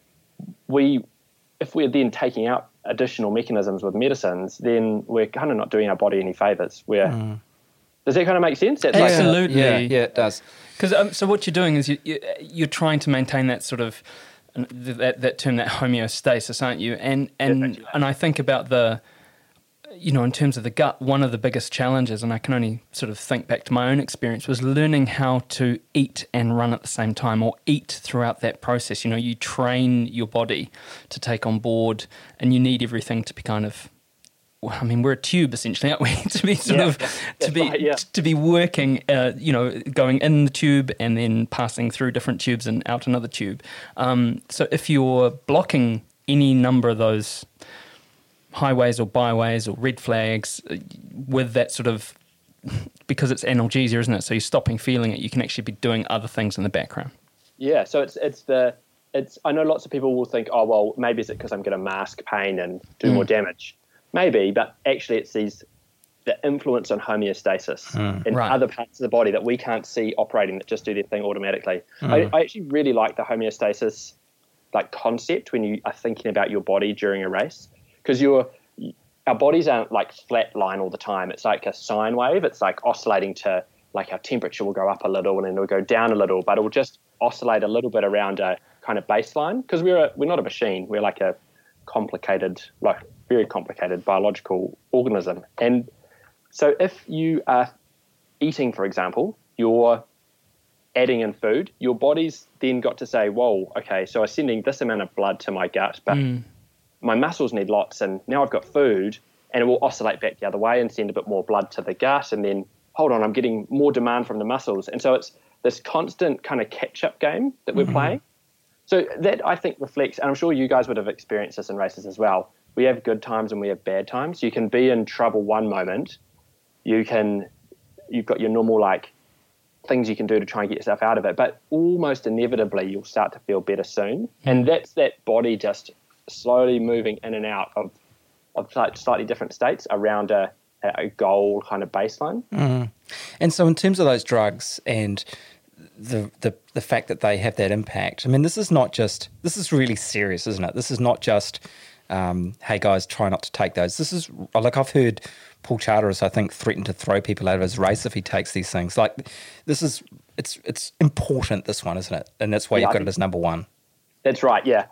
We, if we're then taking out additional mechanisms with medicines, then we're kind of not doing our body any favors. We're, mm. Does that kind of make sense? That's Absolutely. Like, yeah, yeah, it does. Because um, so what you're doing is you, you, you're trying to maintain that sort of that that term, that homeostasis, aren't you? And and yeah, and I think about the, you know, in terms of the gut, one of the biggest challenges, and I can only sort of think back to my own experience, was learning how to eat and run at the same time, or eat throughout that process. You know, you train your body to take on board, and you need everything to be kind of, well, I mean, we're a tube essentially, aren't we? to be sort yeah, of, yeah, to be right, yeah. to be working, uh, you know, going in the tube and then passing through different tubes and out another tube. Um, so if you're blocking any number of those highways or byways or red flags with that sort of, because it's analgesia, isn't it? So you're stopping feeling it, you can actually be doing other things in the background. Yeah, so it's it's the it's. I know lots of people will think, oh well, maybe is it because I'm going to mask pain and do mm. more damage? Maybe, but actually it's these the influence on homeostasis mm. in right. other parts of the body that we can't see operating that just do their thing automatically. Mm. I, I actually really like the homeostasis like concept when you are thinking about your body during a race, because you're our bodies aren't like flat line all the time. It's like a sine wave. It's like oscillating to, like, our temperature will go up a little and then it'll go down a little, but it will just oscillate a little bit around a kind of baseline, because we're a, we're not a machine. We're like a complicated, like very complicated biological organism. And so if you are eating, for example, you're adding in food, your body's then got to say, whoa, okay, so I'm sending this amount of blood to my gut, but mm. my muscles need lots, and now I've got food, and it will oscillate back the other way and send a bit more blood to the gut, and then, hold on, I'm getting more demand from the muscles. And so it's this constant kind of catch-up game that we're mm-hmm. playing. So that, I think, reflects, and I'm sure you guys would have experienced this in races as well, we have good times and we have bad times. You can be in trouble one moment, you can, you've got your normal, like, things you can do to try and get yourself out of it, but almost inevitably you'll start to feel better soon. Mm-hmm. And that's that body just slowly moving in and out of, of slightly different states around a, a goal kind of baseline. Mm. And so in terms of those drugs and the, the the fact that they have that impact, I mean, this is not just, this is really serious, isn't it? This is not just, um, hey guys, try not to take those. This is, like, I've heard Paul Charteris, I think, threaten to throw people out of his race if he takes these things. Like, this is, it's it's important, this one, isn't it? And that's why yeah, you've got it as number one. That's right, yeah. It's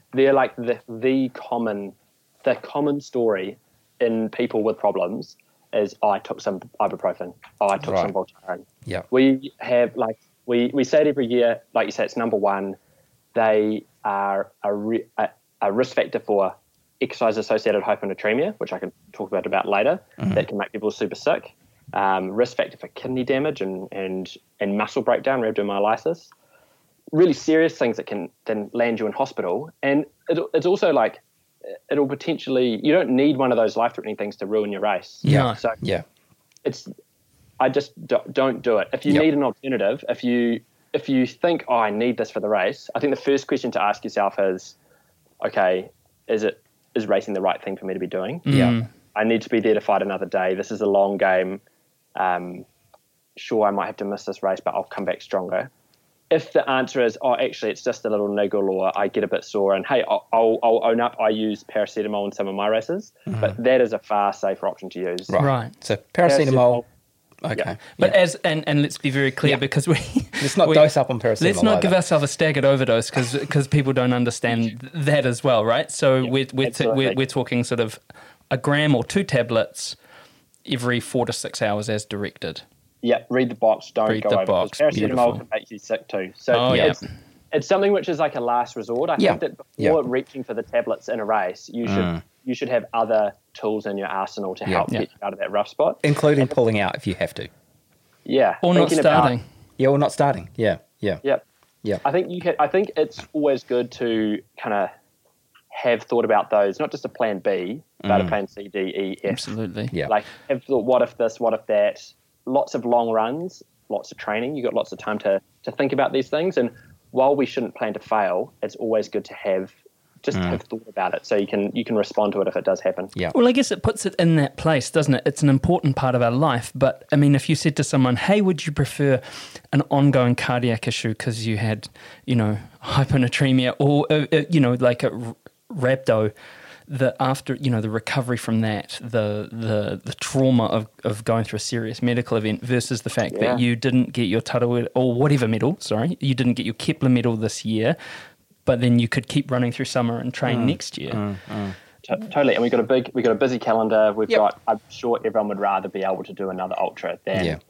they're like the the common the common story in people with problems is oh, I took some ibuprofen, oh, I took Right. some Voltaren. Yeah. We have like we we say it every year, like you say, it's number one. They are a, re, a, a risk factor for exercise-associated hyponatremia, which I can talk about about later. Mm-hmm. That can make people super sick. Um, risk factor for kidney damage and and and muscle breakdown, rhabdomyolysis. Really serious things that can then land you in hospital. And it, it's also like it'll potentially, you don't need one of those life-threatening things to ruin your race. Yeah. No. So Yeah. it's, I just don't, don't do it. If you Yep. need an alternative, if you if you think, oh, I need this for the race, I think the first question to ask yourself is, okay, is it is racing the right thing for me to be doing? Yeah. I need to be there to fight another day. This is a long game. Um, sure, I might have to miss this race, but I'll come back stronger. If the answer is, oh, actually, it's just a little niggle or I get a bit sore, and hey, I'll, I'll, I'll own up, I use paracetamol in some of my races, but that is a far safer option to use. Right. Right. So paracetamol. Paracetamol. Okay. Yeah. But Yeah. as and, and let's be very clear Yeah. because we Let's not we- dose up on paracetamol. Let's not either. give ourselves a staggered overdose because people don't understand that as well, right? So we're we're, t- absolutely. we're we're talking sort of a gram or two tablets every four to six hours as directed. Yeah, read the box, don't Read go the over. box, Because paracetamol beautiful. can make you sick too. So Oh, yeah. it's, it's something which is like a last resort. I Yeah. think that before Yeah. reaching for the tablets in a race, you should you should have other tools in your arsenal to Yeah. help Yeah. get you out of that rough spot. Including pulling out if you have to. Yeah. Or not thinking about- starting. Yeah, or not starting. Yeah. Yeah. Yep. Yeah. I think you can, I think it's always good to kind of have thought about those, not just a plan B, but a plan C, D, E, F. Absolutely. Yeah. Like have thought, what if this, what if that? Lots of long runs, lots of training. You got lots of time to to think about these things. And while we shouldn't plan to fail, it's always good to have just have thought about it so you can you can respond to it if it does happen. Yeah. Well, I guess it puts it in that place, doesn't it? It's an important part of our life. But I mean, if you said to someone, "Hey, would you prefer an ongoing cardiac issue because you had, you know, hyponatremia, or uh, uh, you know, like a r- rhabdo?" The after you know the recovery from that, the the the trauma of, of going through a serious medical event versus the fact Yeah. that you didn't get your Tara or whatever medal, sorry, you didn't get your Kepler medal this year, but then you could keep running through summer and train next year. T- totally. And we've got a big we've got a busy calendar. We've Yep. got I'm sure everyone would rather be able to do another ultra than Yeah.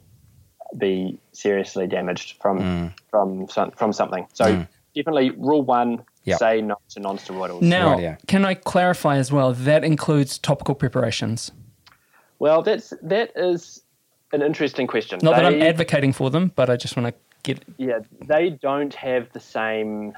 be seriously damaged from from some, from something. So definitely rule one, Yep. say no to non-steroidals. Now, Rightio. can I clarify as well? That includes topical preparations. Well, that's that is an interesting question. Not that I'm They- advocating for them, but I just want to get. Yeah, they don't have the same.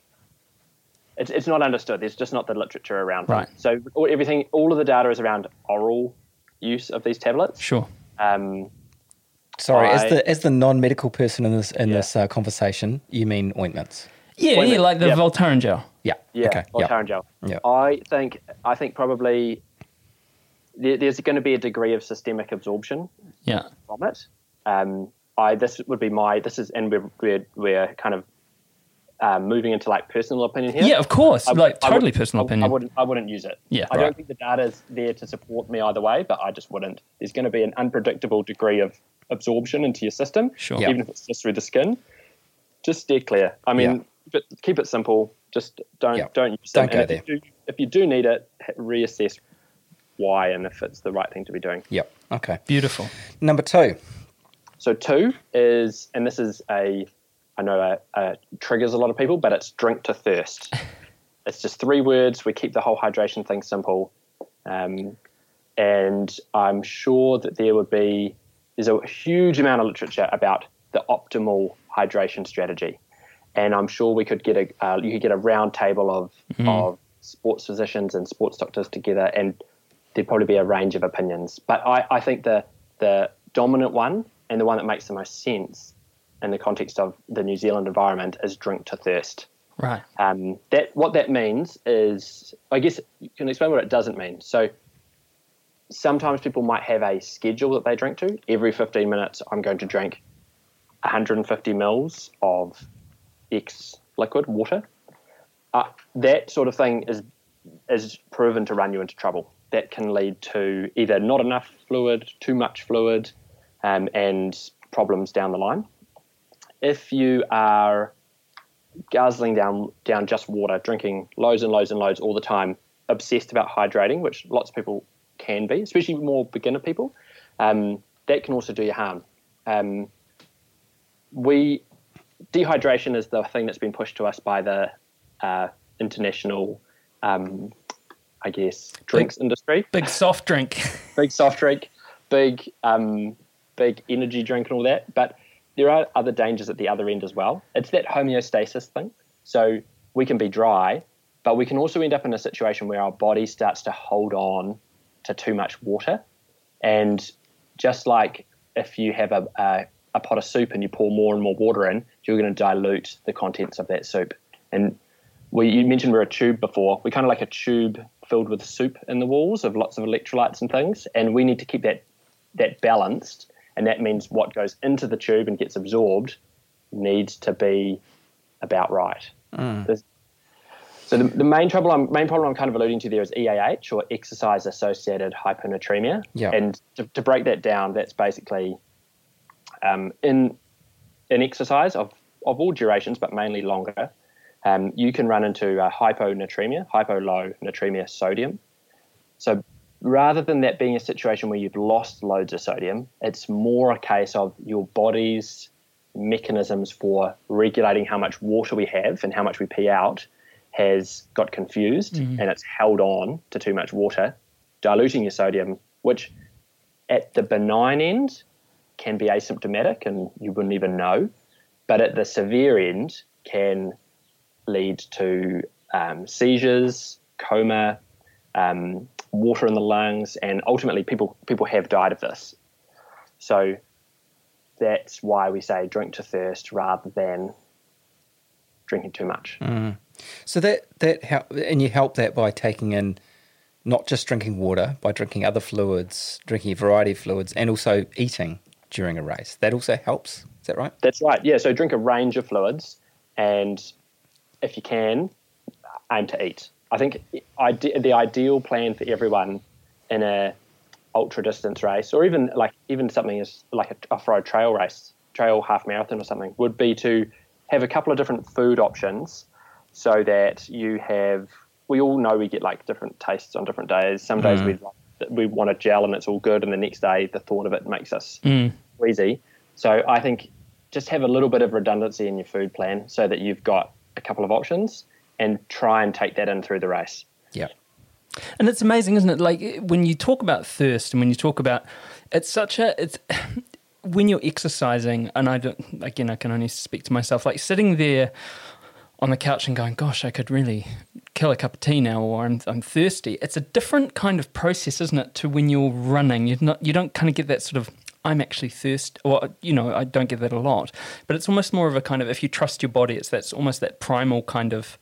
It's it's not understood. There's just not the literature around them. Right. So all, everything, all of the data is around oral use of these tablets. Sure. Um, Sorry, as I- the as the non-medical person in this in Yeah. this uh, conversation, you mean ointments? Yeah, Wait a yeah, minute. like the Yeah. Voltaren gel. Yeah. Yeah, Okay. or Yeah. Voltaren gel. Yeah. I think I think probably there, there's going to be a degree of systemic absorption Yeah. from it. Um, I this would be my this is and we're we're, we're kind of um, moving into like personal opinion here. Yeah, of course. I- like I totally would- personal I, opinion. I wouldn't I wouldn't use it. Yeah, I right. don't think the data's there to support me either way, but I just wouldn't. There's going to be an unpredictable degree of absorption into your system, Sure. Yeah. even if it's just through the skin. Just steer clear. I mean, Yeah. keep, it, keep it simple. Just don't Yeah. don't use Don't it. go And if You do, if you do need it, ha- reassess why and if it's the right thing to be doing. Yep. Okay. Beautiful. Number two. So two is, and this is a, I know uh uh triggers a lot of people, but it's drink to thirst. It's just three words. We keep the whole hydration thing simple. Um, and I'm sure that there would be, there's a huge amount of literature about the optimal hydration strategy. And I'm sure we could get a, uh, you could get a round table of, of sports physicians and sports doctors together, and there'd probably be a range of opinions. But I, I think the, the dominant one and the one that makes the most sense in the context of the New Zealand environment is drink to thirst. Right. Um, that what that means is, I guess you can explain what it doesn't mean. So sometimes people might have a schedule that they drink to. Every fifteen minutes, I'm going to drink one hundred fifty mils of X liquid water. Uh, that sort of thing is is proven to run you into trouble. That can lead to either not enough fluid, too much fluid, um, and problems down the line. If you are guzzling down down just water, drinking loads and loads and loads all the time, obsessed about hydrating, which lots of people can be, especially more beginner people, um, that can also do you harm. Um, we dehydration is the thing that's been pushed to us by the uh, international, um, I guess, drinks big, industry. Big soft drink. Big soft drink, big um, big energy drink and all that. But there are other dangers at the other end as well. It's that homeostasis thing. So we can be dry, but we can also end up in a situation where our body starts to hold on to too much water. And just like if you have a, a, a pot of soup and you pour more and more water in, you're going to dilute the contents of that soup. And we, you mentioned we're a tube before. We're kind of like a tube filled with soup in the walls of lots of electrolytes and things. And we need to keep that that balanced. And that means what goes into the tube and gets absorbed needs to be about right. Mm. So the, the main trouble, I'm, main problem I'm kind of alluding to there is E A H, or exercise-associated hyponatremia. Yeah. And to, to break that down, that's basically um, in in exercise of, of all durations, but mainly longer, um, you can run into uh, hyponatremia, hypo-low natremia sodium. So rather than that being a situation where you've lost loads of sodium, it's more a case of your body's mechanisms for regulating how much water we have and how much we pee out has got confused, mm-hmm. and it's held on to too much water, diluting your sodium, which at the benign end can be asymptomatic and you wouldn't even know, but at the severe end can lead to um, seizures, coma, um, water in the lungs, and ultimately people people have died of this. So that's why we say drink to thirst rather than drinking too much. Mm. So that that help, and you help that by taking in not just drinking water, by drinking other fluids, drinking a variety of fluids, and also eating during a race. That also helps. Is that right? That's right. Yeah. So drink a range of fluids, and if you can, aim to eat. I think ide- the ideal plan for everyone in a ultra distance race, or even like even something as like a off-road trail race, trail half marathon or something, would be to have a couple of different food options, so that you have. We all know we get like different tastes on different days. Some days mm. we we want a gel and it's all good, and the next day the thought of it makes us mm. queasy. So I think just have a little bit of redundancy in your food plan, so that you've got a couple of options, and try and take that in through the race. Yeah. And it's amazing, isn't it? Like when you talk about thirst and when you talk about, it's such a, it's, when you're exercising, and I don't, again, I can only speak to myself, like sitting there on the couch and going, gosh, I could really kill a cup of tea now, or I'm, I'm thirsty. It's a different kind of process, isn't it, to when you're running. You're not, you don't kind of get that sort of, I'm actually thirsty, or, you know, I don't get that a lot, but it's almost more of a kind of, if you trust your body, it's that's almost that primal kind of,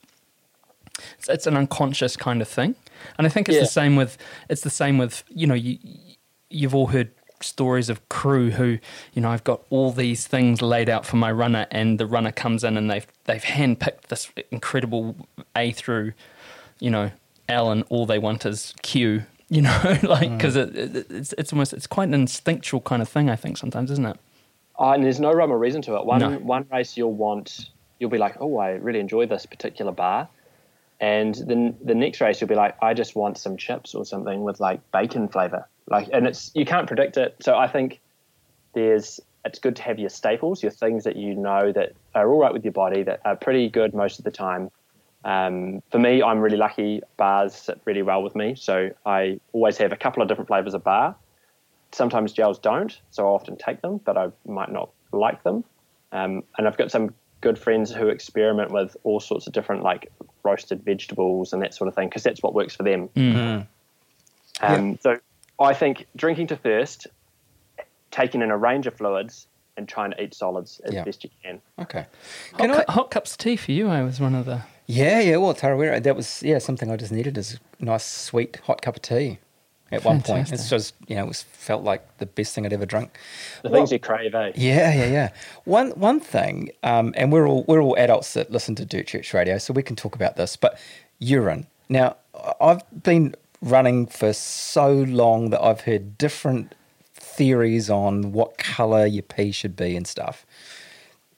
it's, it's an unconscious kind of thing. And I think it's yeah. the same with, it's the same with, you know, you, you've all heard stories of crew who, you know, I've got all these things laid out for my runner, and the runner comes in and they've, they've handpicked this incredible A through, you know, L, and all they want is Q. You know, like, because mm. it, it, it's it's almost, it's quite an instinctual kind of thing, I think, sometimes, isn't it? Oh, and there's no rhyme or reason to it. One no. one race you'll want, you'll be like, oh, I really enjoy this particular bar. And then the next race you'll be like, I just want some chips or something with like bacon flavor. Like, and it's, you can't predict it. So I think there's, it's good to have your staples, your things that you know that are all right with your body, that are pretty good most of the time. Um, for me, I'm really lucky. Bars sit really well with me, so I always have a couple of different flavors of bar. Sometimes gels don't, so I often take them, but I might not like them. Um, and I've got some good friends who experiment with all sorts of different, like roasted vegetables and that sort of thing, because that's what works for them. Mm-hmm. Um, yeah. So I think drinking to thirst, taking in a range of fluids, and trying to eat solids as yeah. best you can. Okay. Can hot, I, cu- hot cups of tea for you, I was one of the... Yeah, yeah, well, Tarawera, that was, yeah, something I just needed, is a nice, sweet, hot cup of tea at Fantastic. one point. It's just, you know, it was, felt like the best thing I'd ever drunk. The well, things you crave, eh? Yeah, yeah, yeah. One one thing, um, and we're all we're all adults that listen to Dirt Church Radio, so we can talk about this, but urine. Now, I've been running for so long that I've heard different theories on what colour your pee should be and stuff.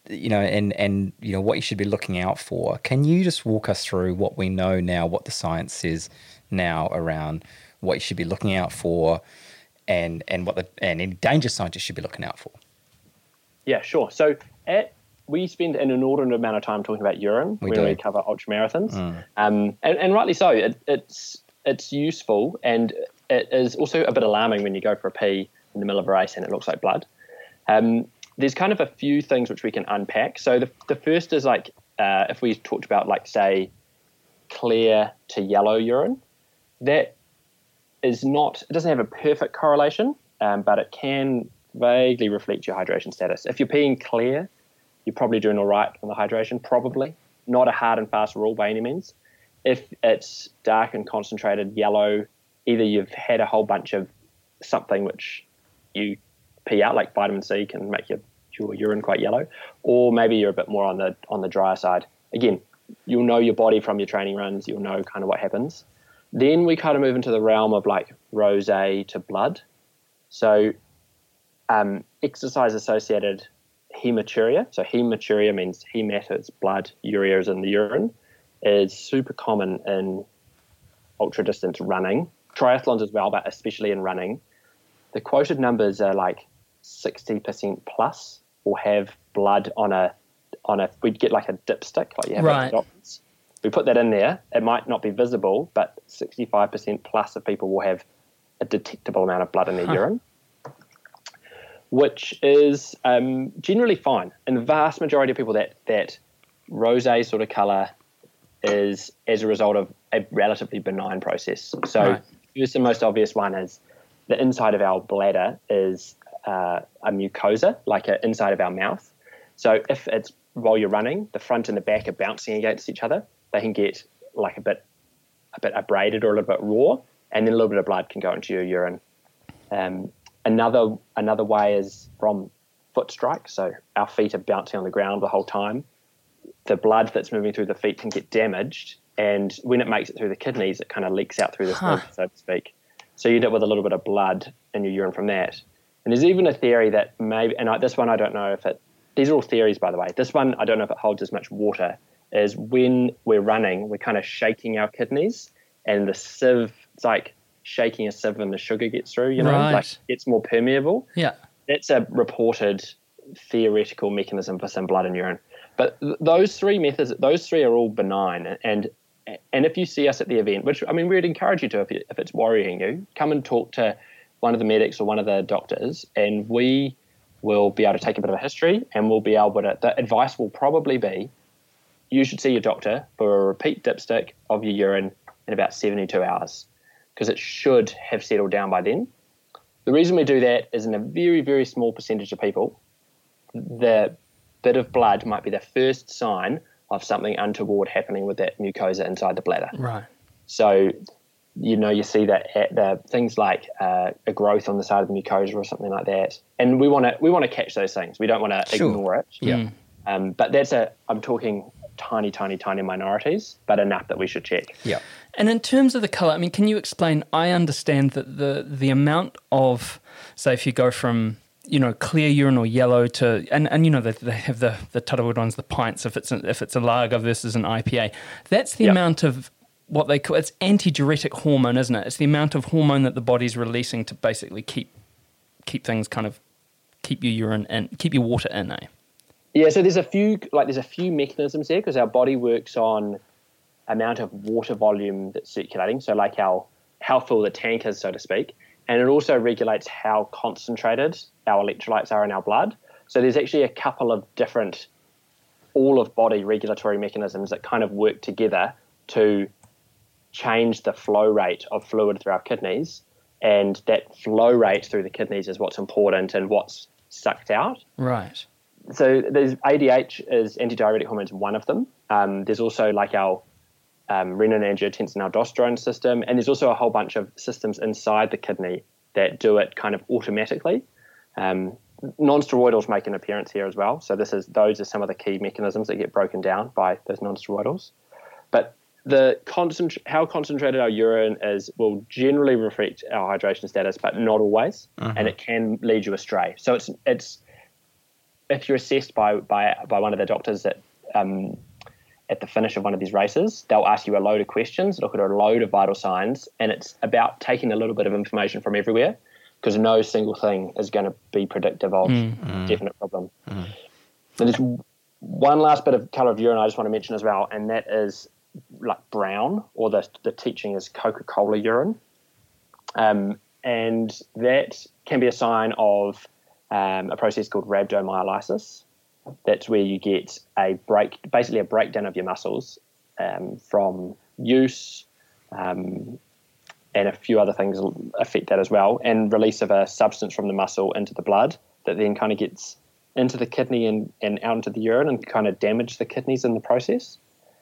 you know, and, and, you know, what you should be looking out for. Can you just walk us through what we know now, what the science says now around what you should be looking out for and, and what the, and any danger signs you should be looking out for? Yeah, sure. So at, we spend an inordinate amount of time talking about urine We when do. we cover ultramarathons. Mm. Um, and, and rightly so. It, it's, it's useful, and it is also a bit alarming when you go for a pee in the middle of a race and it looks like blood. Um, there's kind of a few things which we can unpack. So the, the first is like, uh, if we talked about like, say, clear to yellow urine, that is not, it doesn't have a perfect correlation, um, but it can vaguely reflect your hydration status. If you're peeing clear, you're probably doing all right on the hydration, probably. Not a hard and fast rule by any means. If it's dark and concentrated yellow, either you've had a whole bunch of something which you pee out, like vitamin C can make your, your urine quite yellow, or maybe you're a bit more on the on the drier side. Again, you'll know your body from your training runs, you'll know kind of what happens. Then we kind of move into the realm of like rosé to blood. So um, exercise-associated hematuria, so hematuria means hemat, it's blood, urea is in the urine, is super common in ultra-distance running, triathlons as well, but especially in running. The quoted numbers are like sixty percent plus will have blood on a, on a, we'd get like a dipstick, like you have Right. at the doctors. We put that in there. It might not be visible, but sixty-five percent plus of people will have a detectable amount of blood in their Huh. urine, which is um, generally fine. And the vast majority of people, that, that rosé sort of colour is as a result of a relatively benign process. So Right. first and most obvious one is the inside of our bladder is uh, a mucosa, like an inside of our mouth. So if it's while you're running, the front and the back are bouncing against each other, they can get like a bit a bit abraded or a little bit raw, and then a little bit of blood can go into your urine. Um, another another way is from foot strike. So our feet are bouncing on the ground the whole time. The blood that's moving through the feet can get damaged, and when it makes it through the kidneys, it kind of leaks out through the Huh. skin, so to speak. So you end up with a little bit of blood in your urine from that. And there's even a theory that maybe, and I, this one I don't know if it, these are all theories, by the way. This one I don't know if it holds as much water, is when we're running, we're kind of shaking our kidneys, and the sieve, it's like shaking a sieve and the sugar gets through, you know, Right. like it's more permeable. Yeah. That's a reported theoretical mechanism for some blood in urine. But th- those three methods, those three are all benign. And and if you see us at the event, which, I mean, we'd encourage you to, if, you, if it's worrying you, come and talk to one of the medics or one of the doctors, and we will be able to take a bit of a history, and we'll be able to, the advice will probably be, you should see your doctor for a repeat dipstick of your urine in about seventy-two hours, because it should have settled down by then. The reason we do that is in a very, very small percentage of people, the bit of blood might be the first sign of something untoward happening with that mucosa inside the bladder. Right. So, you know, you see that at the things like uh, a growth on the side of the mucosa or something like that, and we want to we want to catch those things. We don't want to Sure. ignore it. Yeah. Um, but that's a I'm talking tiny, tiny, tiny minorities, but enough that we should check. Yeah. And in terms of the colour, I mean, can you explain? I understand that the the amount of, say, if you go from, you know, clear urine or yellow to, and, and you know, they, they have the the Tutterwood ones, the pints, if it's a, if it's a lager versus an I P A, that's the Yep. amount of what they call, it's antidiuretic hormone, isn't it? It's the amount of hormone that the body's releasing to basically keep keep things kind of, keep your urine in, keep your water in, eh? Yeah, so there's a few like there's a few mechanisms there, because our body works on amount of water volume that's circulating, so like our how full the tank is, so to speak, and it also regulates how concentrated our electrolytes are in our blood. So there's actually a couple of different all of body regulatory mechanisms that kind of work together to change the flow rate of fluid through our kidneys, and that flow rate through the kidneys is what's important and what's sucked out. Right. So there's A D H is antidiuretic hormones, one of them. Um, there's also like our um, renin-angiotensin-aldosterone system, and there's also a whole bunch of systems inside the kidney that do it kind of automatically. Um, non-steroidals make an appearance here as well. So this is those are some of the key mechanisms that get broken down by those non-steroidals. But the concent- how concentrated our urine is will generally reflect our hydration status, but not always, Mhm. and it can lead you astray. So it's it's if you're assessed by by by one of the doctors at um, at the finish of one of these races, they'll ask you a load of questions, look at a load of vital signs, and it's about taking a little bit of information from everywhere, because no single thing is going to be predictive of Mm. a definite problem. Mm. And there's one last bit of colour of urine I just want to mention as well, and that is like brown, or the the teaching is Coca-Cola urine, um, and that can be a sign of um, a process called rhabdomyolysis. That's where you get a break, basically a breakdown of your muscles um, from use, um, and a few other things affect that as well, and release of a substance from the muscle into the blood that then kind of gets into the kidney and, and out into the urine and kind of damage the kidneys in the process.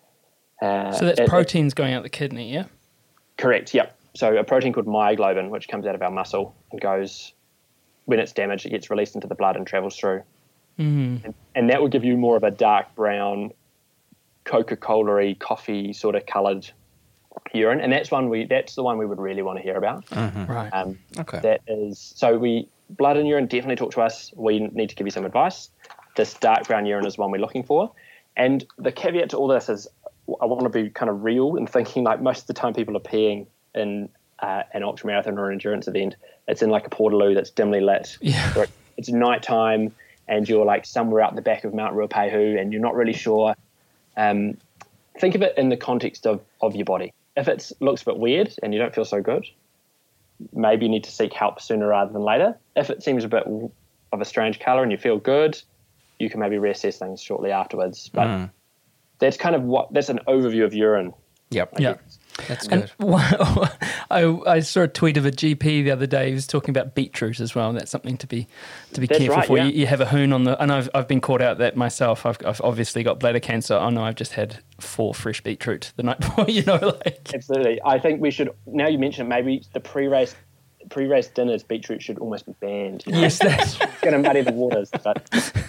Uh, So that's it- proteins going out the kidney, yeah? Correct, yep. So a protein called myoglobin, which comes out of our muscle and goes, when it's damaged, it gets released into the blood and travels through. Mm. And, and that will give you more of a dark brown, Coca-Cola-y, coffee sort of coloured urine. And that's one we that's the one we would really want to hear about. Right. Um, Okay. That is, so we, blood and urine, definitely talk to us. We need to give you some advice. This dark brown urine is one we're looking for. And the caveat to all this is I want to be kind of real and thinking like most of the time people are peeing in uh, an ultramarathon or an endurance event. It's in like a portaloo that's dimly lit. Yeah. Or it's nighttime and you're like somewhere out the back of Mount Ruapehu and you're not really sure. Um, think of it in the context of, of your body. If it looks a bit weird and you don't feel so good, maybe you need to seek help sooner rather than later. If it seems a bit of a strange colour and you feel good, you can maybe reassess things shortly afterwards. But Mm. that's kind of what, that's an overview of urine. Yep. I Yeah. guess. That's And good. one- I, I saw a tweet of a G P the other day. He was talking about beetroot as well. And that's something to be to be That's careful right, for. yeah. You, you have a hoon on the, and I've I've been caught out that myself. I've I've obviously got bladder cancer. I know I've just had four fresh beetroot the night before. You know, like Absolutely. I think we should, now you mention it, maybe the pre-race pre-race dinners, beetroot should almost be banned. yes, that's It's going to muddy the waters. But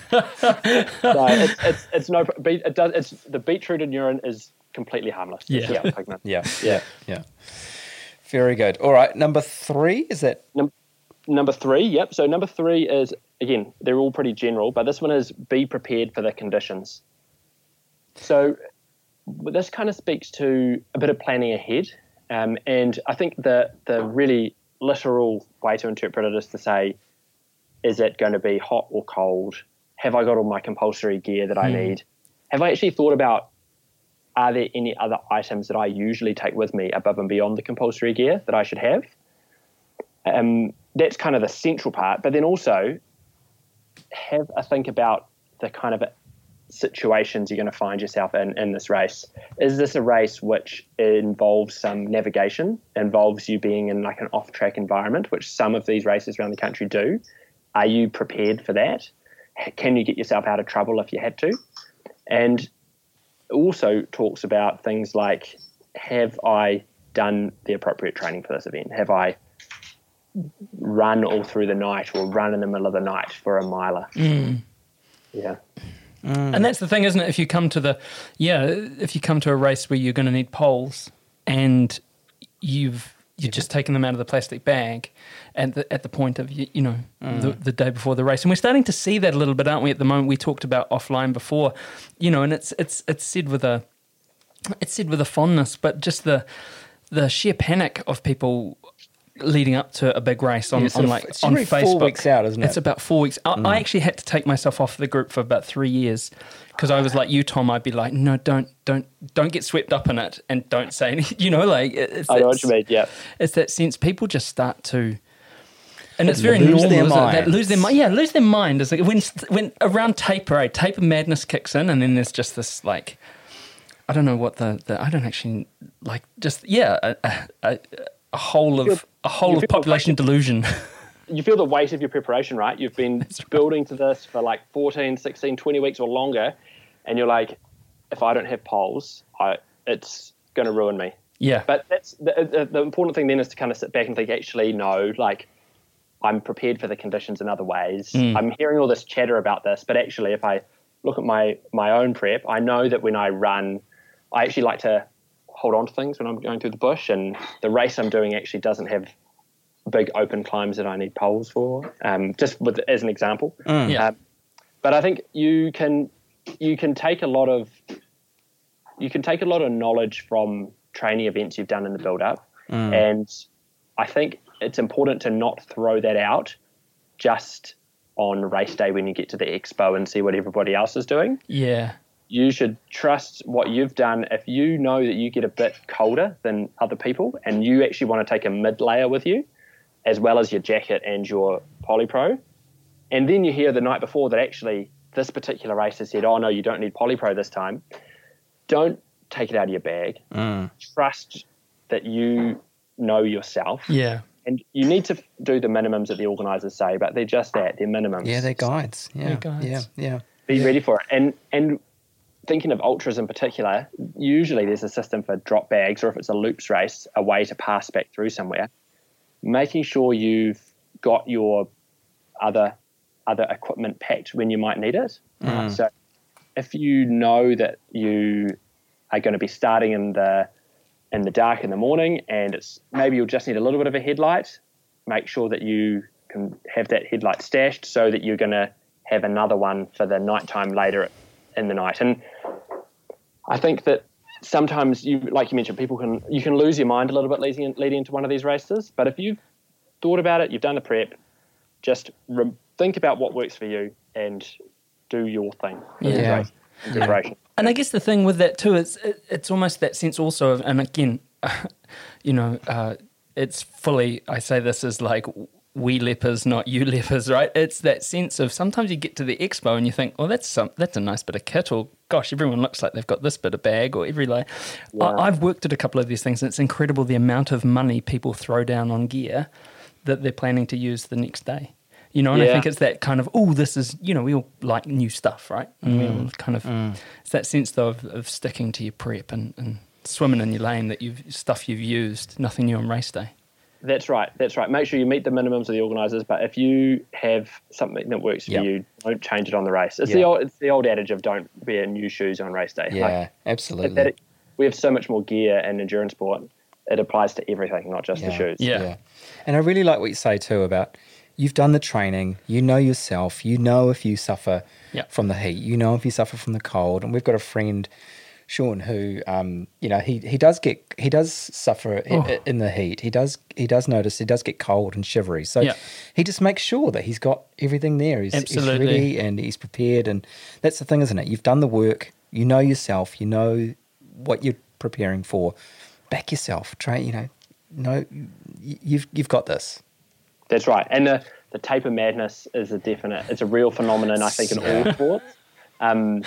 no, it's, it's, it's no, beet- it does, it's, the beetroot in urine is completely harmless. It's Yeah. just a pigment. Yeah. Yeah. Yeah. Very good. All right. Number three, is that? Num- number three, yep. So number three is, again, they're all pretty general, but this one is be prepared for the conditions. So this kind of speaks to a bit of planning ahead. Um, and I think the the really literal way to interpret it is to say, is it going to be hot or cold? Have I got all my compulsory gear that I need? Have I actually thought about, are there any other items that I usually take with me above and beyond the compulsory gear that I should have? Um, that's kind of the central part. But then also have a think about the kind of situations you're going to find yourself in in this race. Is this a race which involves some navigation, involves you being in like an off-track environment, which some of these races around the country do? Are you prepared for that? Can you get yourself out of trouble if you had to? And also talks about things like, have I done the appropriate training for this event? Have I run all through the night or run in the middle of the night for a miler? Mm. Yeah. And that's the thing, isn't it? If you come to the, yeah, if you come to a race where you're going to need poles and you've you've just taken them out of the plastic bag at the, at the point of, you, you know, the, the day before the race. And we're starting to see that a little bit, aren't we, at the moment? We talked about offline before, you know, and it's it's it's said with a, it's said with a fondness, but just the the sheer panic of people leading up to a big race on, Yeah, sort on of- like it's on usually Facebook. four weeks out, isn't it? It's about four weeks. I, I actually had to take myself off the group for about three years because I was like you, Tom. I'd be like, no, don't, don't, don't get swept up in it, and don't say anything. You know, like it's I know that, what you mean, yeah. it's that sense. People just start to, and it's very Lose normal. their isn't it? That minds. lose their mind. Yeah, lose their mind. It's like when when around taper, right? Taper madness kicks in, and then there's just this like, I don't know what the, the I don't actually like. Just yeah, a, a, a, a whole of feel- a whole you of feel population like- delusion. You feel the weight of your preparation, right? You've been building to this for like fourteen, sixteen, twenty weeks or longer, and you're like, if I don't have poles, I, it's going to ruin me. Yeah, But that's the, the, the important thing then is to kind of sit back and think, actually, no, like I'm prepared for the conditions in other ways. Mm. I'm hearing all this chatter about this, but actually if I look at my, my own prep, I know that when I run, I actually like to hold on to things when I'm going through the bush, and the race I'm doing actually doesn't have big open climbs that I need poles for, um, just with, as an example. yeah. Um, but I think you can you can take a lot of you can take a lot of knowledge from training events you've done in the build-up, mm. and I think it's important to not throw that out just on race day when you get to the expo and see what everybody else is doing. Yeah. You should trust what you've done. If you know that you get a bit colder than other people and you actually want to take a mid layer with you, as well as your jacket and your Polypro, and then you hear the night before that actually this particular racer said, oh no, you don't need Polypro this time, don't take it out of your bag. Mm. Trust that you know yourself. Yeah. And you need to do the minimums that the organisers say, but they're just that, they're minimums. Yeah, they're guides. Yeah, They're guides. yeah, yeah. Be yeah. ready for it. And and thinking of ultras in particular, usually there's a system for drop bags, or if it's a loops race, a way to pass back through somewhere. Making sure you've got your other other equipment packed when you might need it. Mm. So if you know that you are going to be starting in the in the dark in the morning, and it's maybe you'll just need a little bit of a headlight, make sure that you can have that headlight stashed so that you're going to have another one for the nighttime later in the night. And I think that sometimes, you, like you mentioned, people can you can lose your mind a little bit leading, leading into one of these races. But if you've thought about it, you've done the prep, just re- think about what works for you and do your thing. Yeah. Race, in preparation. And I guess the thing with that too is it, it's almost that sense also of, and again, you know, uh, it's fully, I say this as like we lepers, not you lepers, right? It's that sense of sometimes you get to the expo and you think, oh, that's some, that's a nice bit of kit, or gosh, everyone looks like they've got this bit of bag, or every like. Yeah. I, I've worked at a couple of these things, and it's incredible the amount of money people throw down on gear that they're planning to use the next day. You know, and yeah. I think it's that kind of, oh, this is, you know, we all like new stuff, right? And we all kind of, Mm. it's that sense though of, of sticking to your prep and, and swimming in your lane, that you've stuff you've used, nothing new on race day. That's right. That's right. Make sure you meet the minimums of the organisers, but if you have something that works for Yep. you, don't change it on the race. It's Yeah. the old, it's the old adage of don't wear new shoes on race day. Yeah, Like, absolutely. that it, we have so much more gear in endurance sport. It applies to everything, not just the shoes. Yeah. And I really like what you say too about you've done the training, you know yourself, you know if you suffer Yeah. from the heat, you know if you suffer from the cold. And we've got a friend, Sean, who um, you know, he he does get he does suffer Oh. in, in the heat. He does he does notice he does get cold and shivery. So Yeah. he just makes sure that he's got everything there. He's, he's Absolutely. ready and he's prepared. And that's the thing, isn't it? You've done the work, you know yourself, you know what you're preparing for. Back yourself, try, you know, no, you've you've got this. That's right. And the, the taper madness is a definite, it's a real phenomenon, I think, in all sports. Um,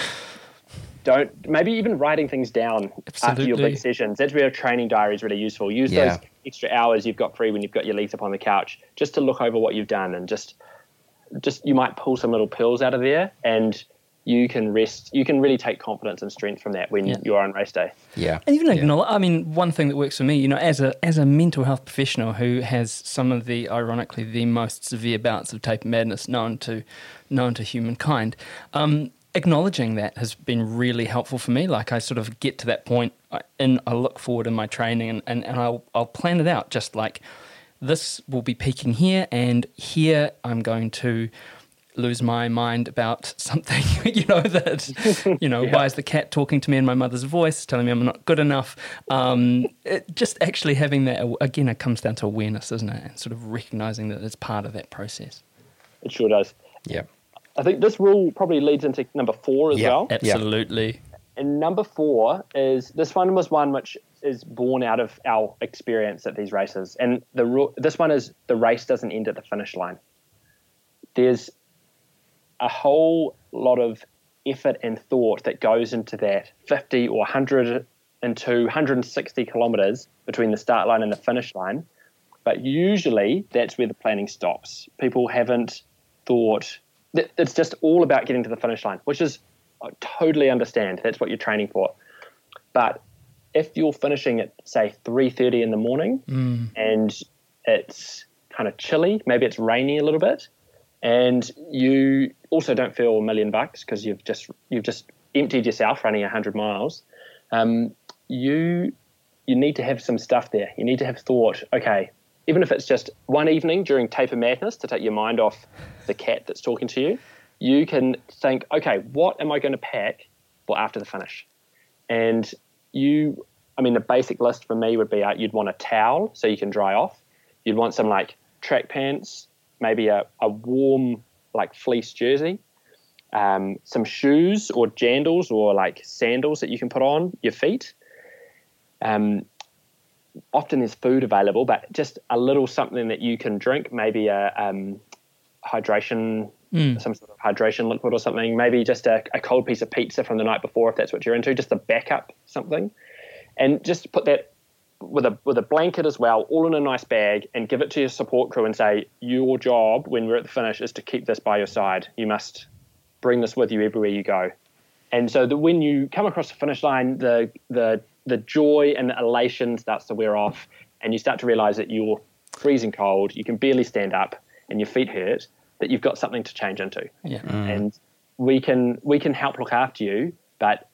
don't, maybe even writing things down after your Absolutely. big sessions. That's where a training diary is really useful. Use Yeah. those extra hours you've got free when you've got your legs up on the couch, just to look over what you've done, and just, just you might pull some little pills out of there, and you can rest, you can really take confidence and strength from that when Yeah. you're on race day. Yeah. And even yeah. acknowledge, I mean, one thing that works for me, you know, as a as a mental health professional who has some of the, ironically, the most severe bouts of taper madness known to known to humankind, um, acknowledging that has been really helpful for me. Like I sort of get to that point, I- and I look forward in my training, and, and, and I'll I'll plan it out, just like this will be peaking here, and here I'm going to lose my mind about something, you know, that, you know, Yeah. why is the cat talking to me in my mother's voice, telling me I'm not good enough? Um, it, just actually having that, again, it comes down to awareness, isn't it? And sort of recognizing that it's part of that process. It sure does. Yeah. I think this rule probably leads into number four as Yeah. well. Absolutely. And number four is, this one was one which is born out of our experience at these races. And the ru- this one is, the race doesn't end at the finish line. There's a whole lot of effort and thought that goes into that fifty or one hundred two, one hundred sixty kilometres between the start line and the finish line. But usually that's where the planning stops. People haven't thought, it's just all about getting to the finish line, which is, I totally understand. That's what you're training for. But if you're finishing at, say, three thirty in the morning Mm. and it's kind of chilly, maybe it's rainy a little bit, and you also don't feel a million bucks because you've just you've just emptied yourself running one hundred miles, um, you you need to have some stuff there. You need to have thought, okay, even if it's just one evening during taper madness to take your mind off the cat that's talking to you, you can think, okay, what am I going to pack for after the finish? And you, I mean, the basic list for me would be uh, you'd want a towel so you can dry off. You'd want some like track pants, maybe a, a warm like fleece jersey, um, some shoes or jandals or like sandals that you can put on your feet. Um, often there's food available, but just a little something that you can drink, maybe a um, hydration, mm. some sort of hydration liquid or something, maybe just a, a cold piece of pizza from the night before if that's what you're into, just a backup something. And just put that with a with a blanket as well, all in a nice bag, and give it to your support crew and say, your job when we're at the finish is to keep this by your side. You must bring this with you everywhere you go. And so that when you come across the finish line, the the the joy and the elation starts to wear off, and you start to realize that you're freezing cold, you can barely stand up, and your feet hurt, that you've got something to change into. Yeah. Mm. And we can we can help look after you, but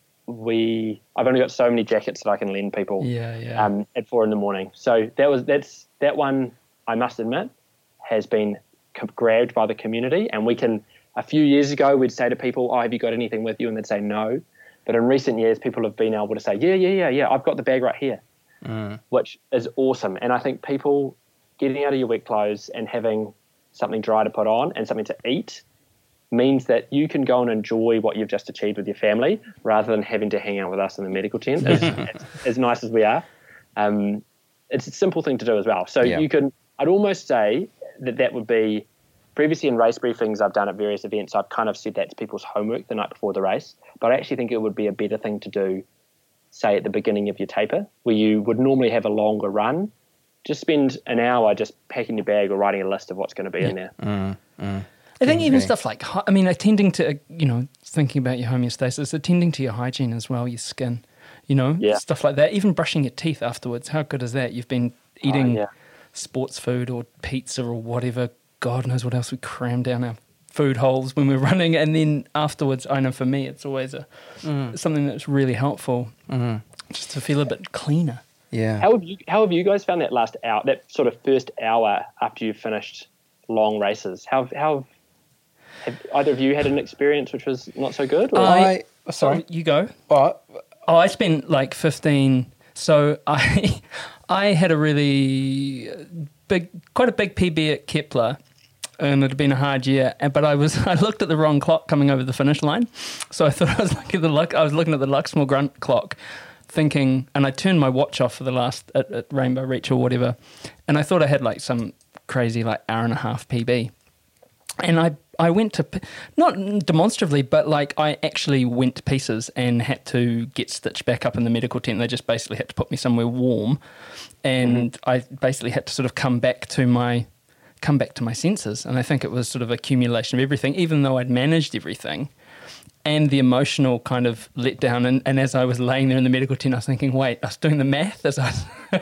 we I've only got so many jackets that I can lend people Yeah, yeah. um, at four in the morning. So that was that's that one, I must admit, has been grabbed by the community, and we can. A few years ago, we'd say to people, "Oh, have you got anything with you?" And they'd say no. But in recent years, people have been able to say, "Yeah, yeah, yeah, yeah, I've got the bag right here," Mm. which is awesome. And I think people getting out of your wet clothes and having something dry to put on and something to eat means that you can go and enjoy what you've just achieved with your family rather than having to hang out with us in the medical tent, as, as, as nice as we are. Um, it's a simple thing to do as well. So Yeah. you can, I'd almost say that that would be, previously in race briefings I've done at various events, I've kind of said that's people's homework the night before the race, but I actually think it would be a better thing to do, say, at the beginning of your taper, where you would normally have a longer run. Just spend an hour just packing your bag or writing a list of what's going to be in there. Mm. Mm. I think even Okay. stuff like, hy- I mean, attending to, you know, thinking about your homeostasis, attending to your hygiene as well, your skin, you know, Yeah. stuff like that. Even brushing your teeth afterwards. How good is that? You've been eating Oh, yeah. sports food or pizza or whatever. God knows what else we cram down our food holes when we're running. And then afterwards, I know for me, it's always a Mm. something that's really helpful Mm. just to feel a bit cleaner. Yeah. How have you How have you guys found that last hour, that sort of first hour after you've finished long races? How how have either of you had an experience which was not so good? Or? I, sorry. You go. Oh, Oh, I spent like fifteen. So I I had a really big, quite a big P B at Kepler, and it had been a hard year. and- But I was I looked at the wrong clock coming over the finish line, so I thought I was looking at the Lux, I was looking at the Luxmore Grunt clock, thinking, and I turned my watch off for the last at, at Rainbow Reach or whatever, and I thought I had like some crazy like hour and a half P B. And I, I went to, p- not demonstratively, but like I actually went to pieces and had to get stitched back up in the medical tent. They just basically had to put me somewhere warm. And mm-hmm. I basically had to sort of come back to my, come back to my senses. And I think it was sort of accumulation of everything, even though I'd managed everything. And the emotional kind of letdown. And, and as I was laying there in the medical tent, I was thinking, wait, I was doing the math as I was...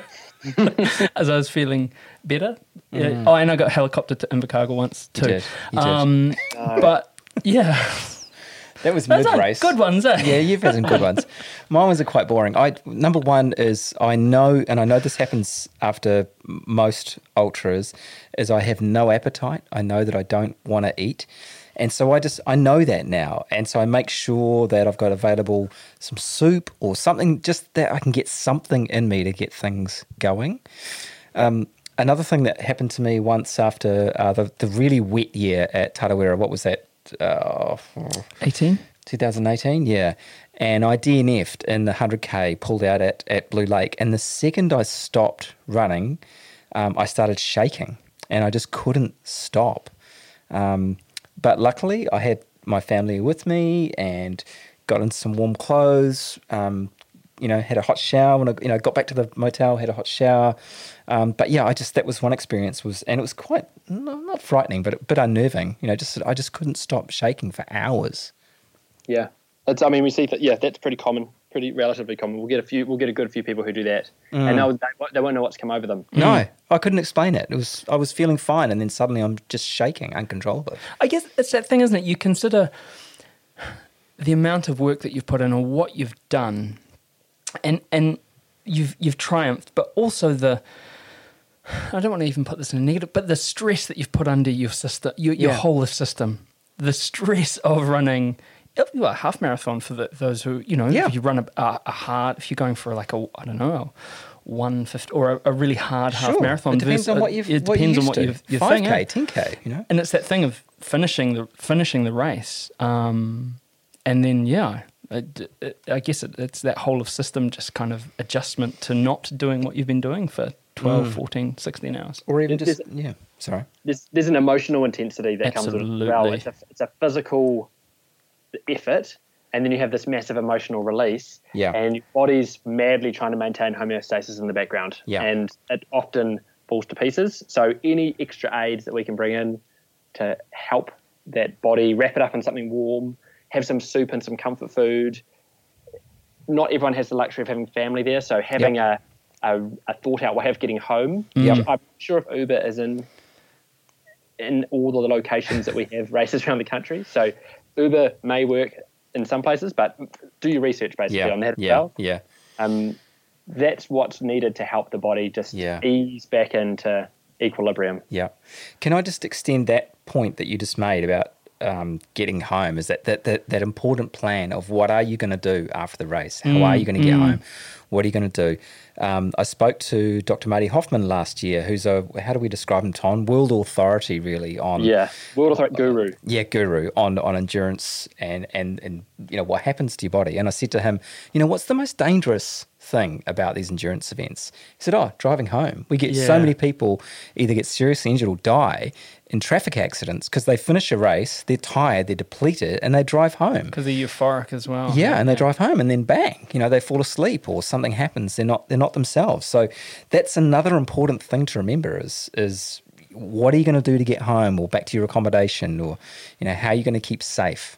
as I was feeling better. Yeah. Mm. Oh, and I got helicoptered to Invercargill once too. You did. You did. Um, No. But yeah, That was those are mid-race. good ones, eh? Yeah, you've had some good ones. Mine was quite boring. I number one is I know, and I know this happens after most ultras, is I have no appetite. I know that I don't want to eat. And so I just, I know that now. And so I make sure that I've got available some soup or something, just that I can get something in me to get things going. Um, another thing that happened to me once after uh, the, the really wet year at Tarawera, what was that? Uh, eighteen? twenty eighteen, yeah. And I D N F'd in the one hundred K, pulled out at, at Blue Lake. And the second I stopped running, um, I started shaking and I just couldn't stop. Um, but luckily, I had my family with me and got into some warm clothes, um, you know, had a hot shower. When I, you know, got back to the motel, had a hot shower. Um, but yeah, I just, that was one experience was, and it was quite, no, not frightening, but a bit unnerving. You know, just, I just couldn't stop shaking for hours. Yeah, it's. I mean, we see that. Yeah, that's pretty common, pretty relatively common. We'll get a few. We'll get a good few people who do that, Mm. and they'll, they they won't know what's come over them. No, I couldn't explain it. It was, I was feeling fine, and then suddenly I'm just shaking uncontrollably. I guess it's that thing, isn't it? You consider the amount of work that you've put in or what you've done, and and you've you've triumphed, but also the, I don't want to even put this in a negative, but the stress that you've put under your system, your, your Yeah. whole system. the stress of running well, a half marathon for the, those who, you know, Yeah. if you run a, a, a hard, if you're going for like a, I don't know, one fifty or a, a really hard half Sure. marathon. It depends there's on a- what you've It what depends you're on used what to. you've, your five thing. K, eh? ten K, you know. And it's that thing of finishing the finishing the race, um, and then yeah, it, it, I guess it, it's that whole of system just kind of adjustment to not doing what you've been doing for twelve, Mm. fourteen, sixteen hours. Or even There's- just, yeah, sorry. There's, there's an emotional intensity that comes with it as well. Absolutely. It's a, it's a physical effort, and then you have this massive emotional release, Yeah. and your body's madly trying to maintain homeostasis in the background, Yeah. and it often falls to pieces. So any extra aids that we can bring in to help that body, wrap it up in something warm, have some soup and some comfort food. Not everyone has the luxury of having family there, so having a, a, a thought out way of getting home. Yep. I'm sure if Uber is in in all of the locations that we have races around the country, so Uber may work in some places, but do your research basically Yeah, on that as yeah, well. yeah. Um, that's what's needed to help the body just Yeah. ease back into equilibrium. Yeah. Can I just extend that point that you just made about um, getting home? Is that, that that that important plan of what are you going to do after the race? How are you going to get home? What are you going to do? Um, I spoke to Doctor Marty Hoffman last year, who's a, how do we describe him, Tom? World authority, really, on Yeah, World Authority Guru. yeah, guru on, on endurance and, and, and, you know, what happens to your body. And I said to him, you know, what's the most dangerous thing about these endurance events? He said, oh, driving home. We get so Yeah. many people either get seriously injured or die in traffic accidents because they finish a race, they're tired, they're depleted, and they drive home. Because they're euphoric as well. Yeah, and they drive home, and then bang, you know, they fall asleep or something happens. They're not they're not themselves. So that's another important thing to remember is is what are you going to do to get home or back to your accommodation, or you know, how are you going to keep safe?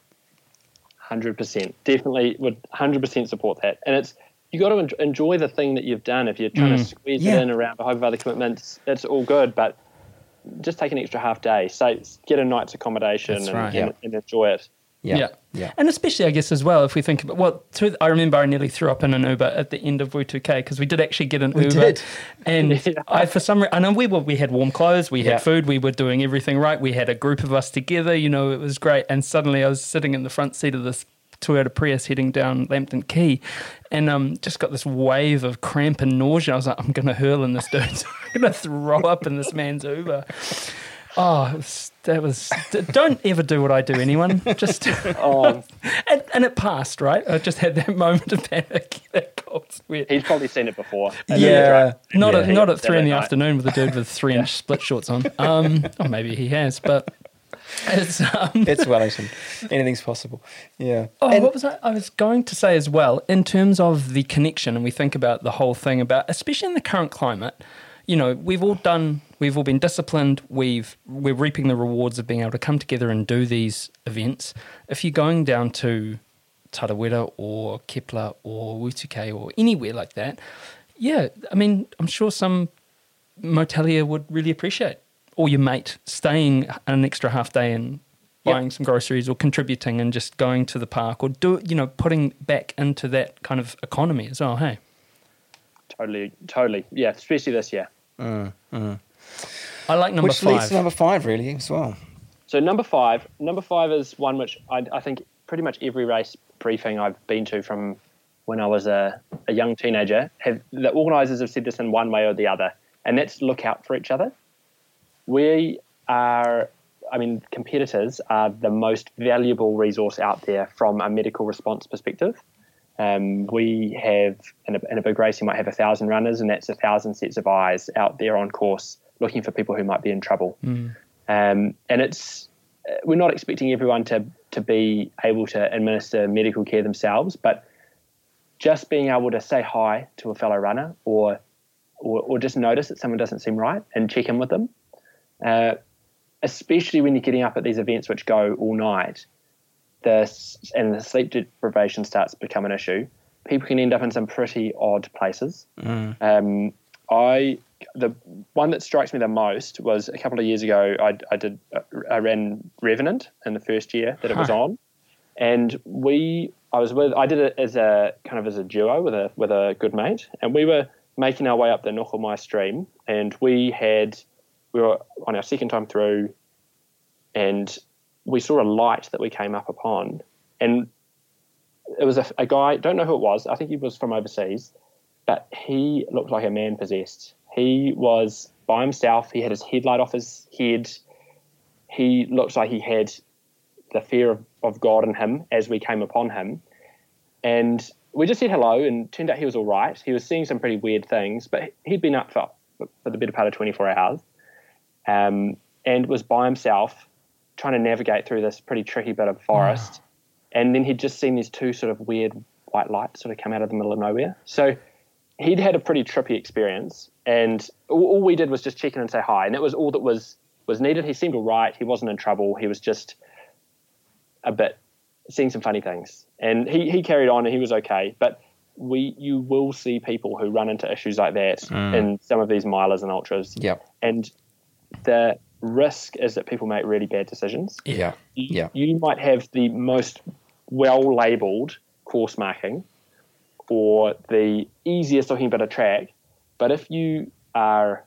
one hundred percent. Definitely would one hundred percent support that. And it's you got to en- enjoy the thing that you've done. If you're trying to squeeze Yeah. it in around a whole of other commitments, it's all good. But just take an extra half day. So get a night's accommodation That's and, right. and, Yeah. and enjoy it. Yeah, Yeah. yeah. And especially, I guess, as well, if we think about, well, through, I remember I nearly threw up in an Uber at the end of W two K because we did actually get an We Uber. did. And Yeah. I, for some reason, I know we were, we had warm clothes, we had Yeah. food, we were doing everything right. We had a group of us together, you know, it was great. And suddenly I was sitting in the front seat of this Toyota Prius heading down Lambton Quay and um, just got this wave of cramp and nausea. I was like, I'm going to hurl in this dude. I'm going to throw up in this man's Uber. Oh, it was, that was. Don't ever do what I do, anyone. Just, Oh, and, and it passed, right? I just had that moment of panic, that cold sweat. he's probably seen it before. Yeah. Not Yeah. at not at three in the Night. afternoon with a dude with three inch split shorts on. Um, or maybe he has, but it's. Um, It's Wellington. Anything's possible. Yeah. Oh, And- what was I? I was going to say as well, in terms of the connection, and we think about the whole thing about, especially in the current climate, you know, we've all done, we've all been disciplined, we've, we're reaping the rewards of being able to come together and do these events. If you're going down to Tarawera or Kepler or W two K or anywhere like that, yeah, I mean, I'm sure some motelier would really appreciate, or your mate staying an extra half day and buying some groceries or contributing and just going to the park or do you know putting back into that kind of economy as well. Hey, Totally, totally. Yeah, especially this year. I like number Which five. leads to number five, really, as well. So number five, number five is one which I, I think pretty much every race briefing I've been to from when I was a, a young teenager, have the organisers have said this in one way or the other, and that's look out for each other. We are, I mean, competitors are the most valuable resource out there from a medical response perspective. Um, we have, in a, in a big race, you might have a thousand runners, and that's a thousand sets of eyes out there on course looking for people who might be in trouble. Um, and it's we're not expecting everyone to to be able to administer medical care themselves, but just being able to say hi to a fellow runner or or, or just notice that someone doesn't seem right and check in with them, uh, especially when you're getting up at these events which go all night, the, and the sleep deprivation starts to become an issue. People can end up in some pretty odd places. Mm. Um, I the one that strikes me the most was a couple of years ago. I, I did I ran Revenant in the first year that it was Huh. on, and we I was with I did it as a kind of as a duo with a with a good mate, and we were making our way up the Nochomai stream, and we had we were on our second time through, and we saw a light that we came up upon, and it was a, a guy, don't know who it was, I think he was from overseas, but he looked like a man possessed. He was by himself, he had his headlight off his head, he looked like he had the fear of, of God in him as we came upon him, and we just said hello, and turned out he was all right. He was seeing some pretty weird things, but he'd been up for, for the better part of twenty-four hours, um, and was by himself trying to navigate through this pretty tricky bit of forest. Wow. And then he'd just seen these two sort of weird white lights sort of come out of the middle of nowhere. So he'd had a pretty trippy experience, and all, all we did was just check in and say hi, and that was all that was, was needed. He seemed all right. He wasn't in trouble. He was just a bit seeing some funny things. And he, he carried on and he was okay. But we you will see people who run into issues like that mm. in some of these milers and ultras. Yep. And the risk is that people make really bad decisions. Yeah. You, yeah. you might have the most well-labelled course marking or the easiest looking bit of track, but if you are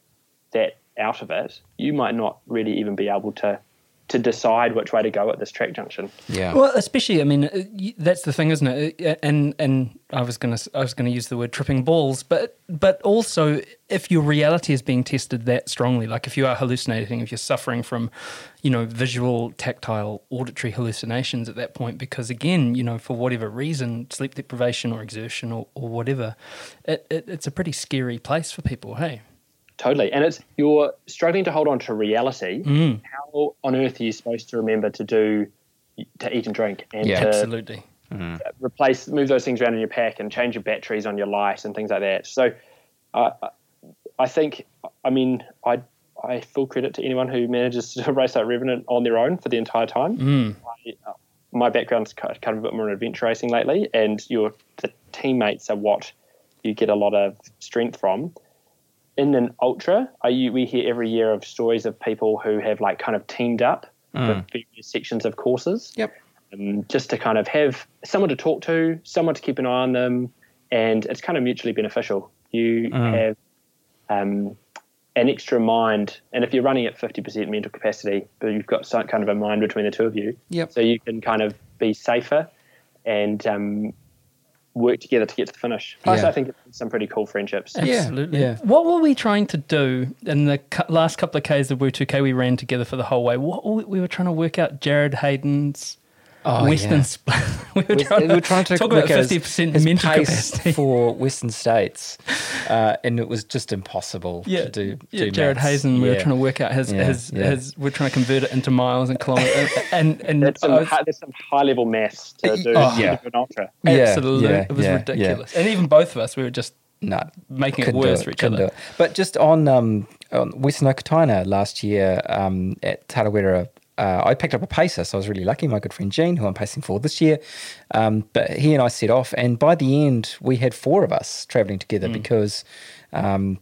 that out of it, you might not really even be able to to decide which way to go at this track junction. Yeah. Well, especially, I mean, that's the thing, isn't it? And and I was gonna I was gonna use the word tripping balls, but but also if your reality is being tested that strongly, like if you are hallucinating, if you're suffering from, you know, visual, tactile, auditory hallucinations at that point, because again, you know, for whatever reason, sleep deprivation or exertion or, or whatever, it, it it's a pretty scary place for people. Hey. Totally. And it's you're struggling to hold on to reality. Mm. How on earth are you supposed to remember to do, to eat and drink and yeah, to absolutely. Mm. replace, move those things around in your pack and change your batteries on your light and things like that. So uh, I think, I mean, I I full credit to anyone who manages to race like Revenant on their own for the entire time. Mm. I, uh, my background's kind of a bit more in adventure racing lately, and your the teammates are what you get a lot of strength from. In an ultra, are you, we hear every year of stories of people who have like kind of teamed up mm. with various sections of courses. Yep. Um, just to kind of have someone to talk to, someone to keep an eye on them, and it's kind of mutually beneficial. You mm. have um, an extra mind, and if you're running at fifty percent mental capacity, but you've got some kind of a mind between the two of you, yep. so you can kind of be safer and um, work together to get to the finish. Plus, yeah. I think it's some pretty cool friendships. Absolutely. Yeah. What were we trying to do in the cu- last couple of Ks of W two K we ran together for the whole way? What we, we were trying to work out Jared Hayden's oh, Western yeah. split. we, were we, trying we were trying to talk work about out fifty percent his, his mental pace capacity for Western States, uh, and it was just impossible yeah, to do. Yeah, do Jared maths. Hayden. We yeah. were trying to work out his Yeah, his, yeah. his. We're trying to convert it into miles and kilometers, and and That's some, I was- high, there's some high level maths to do Oh, to yeah. do an ultra. Yeah, absolutely, yeah, it was yeah, ridiculous. And even both of us, we were just No, making it couldn't do worse it, for each couldn't other. do it. But just on, um, on Western Okataina last year um, at Tarawera, uh, I picked up a pacer, so I was really lucky. My good friend Gene, who I'm pacing for this year, um, but he and I set off, and by the end, we had four of us travelling together Mm. because um,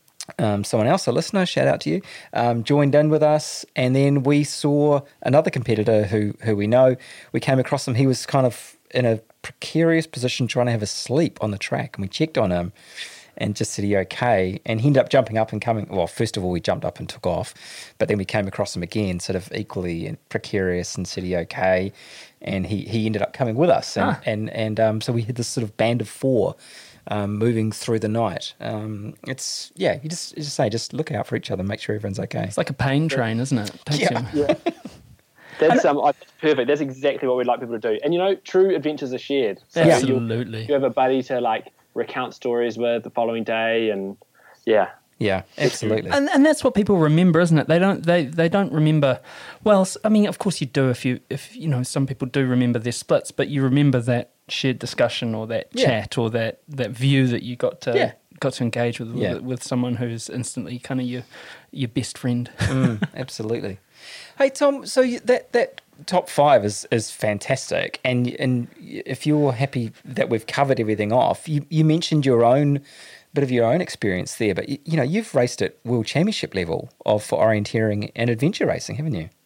um, someone else, a listener, shout out to you, um, joined in with us, and then we saw another competitor who who we know. We came across him. He was kind of in a precarious position trying to have a sleep on the track, and we checked on him and just said, "Are you okay?" And he ended up jumping up and coming. Well, first of all, we jumped up and took off, but then we came across him again, sort of equally precarious, and said, "Are you okay?" And he, he ended up coming with us, and Ah. and, and um, so we had this sort of band of four um, moving through the night. Um, it's yeah, you just you just say, just look out for each other, make sure everyone's okay. It's like a pain train, isn't it? it takes Yeah. you. Yeah. That's um, I- that's perfect. That's exactly what we'd like people to do. And you know, true adventures are shared. So you'll- Absolutely. you have a buddy to like recount stories with the following day, and yeah, Yeah, absolutely. And and that's what people remember, isn't it? They don't they, they don't remember. Well, s- I mean, of course you do if you if you know some people do remember their splits, but you remember that shared discussion or that Yeah. chat or that, that view that you got to Yeah. got to engage with Yeah. with, with someone who's instantly kind of your your best friend. Mm, absolutely. Hey Tom, so you, that that top five is is fantastic, and and if you're happy that we've covered everything off, you you mentioned your own bit of your own experience there, but you, you know you've raced at world championship level of for orienteering and adventure racing, haven't you?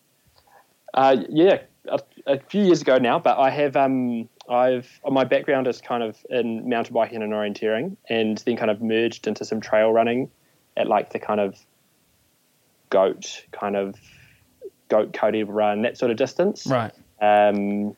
uh, yeah, a, a few years ago now. But I have um, I've my background is kind of in mountain biking and orienteering, and then kind of merged into some trail running at like the kind of goat kind of Goat Cody run, that sort of distance. Right. Um,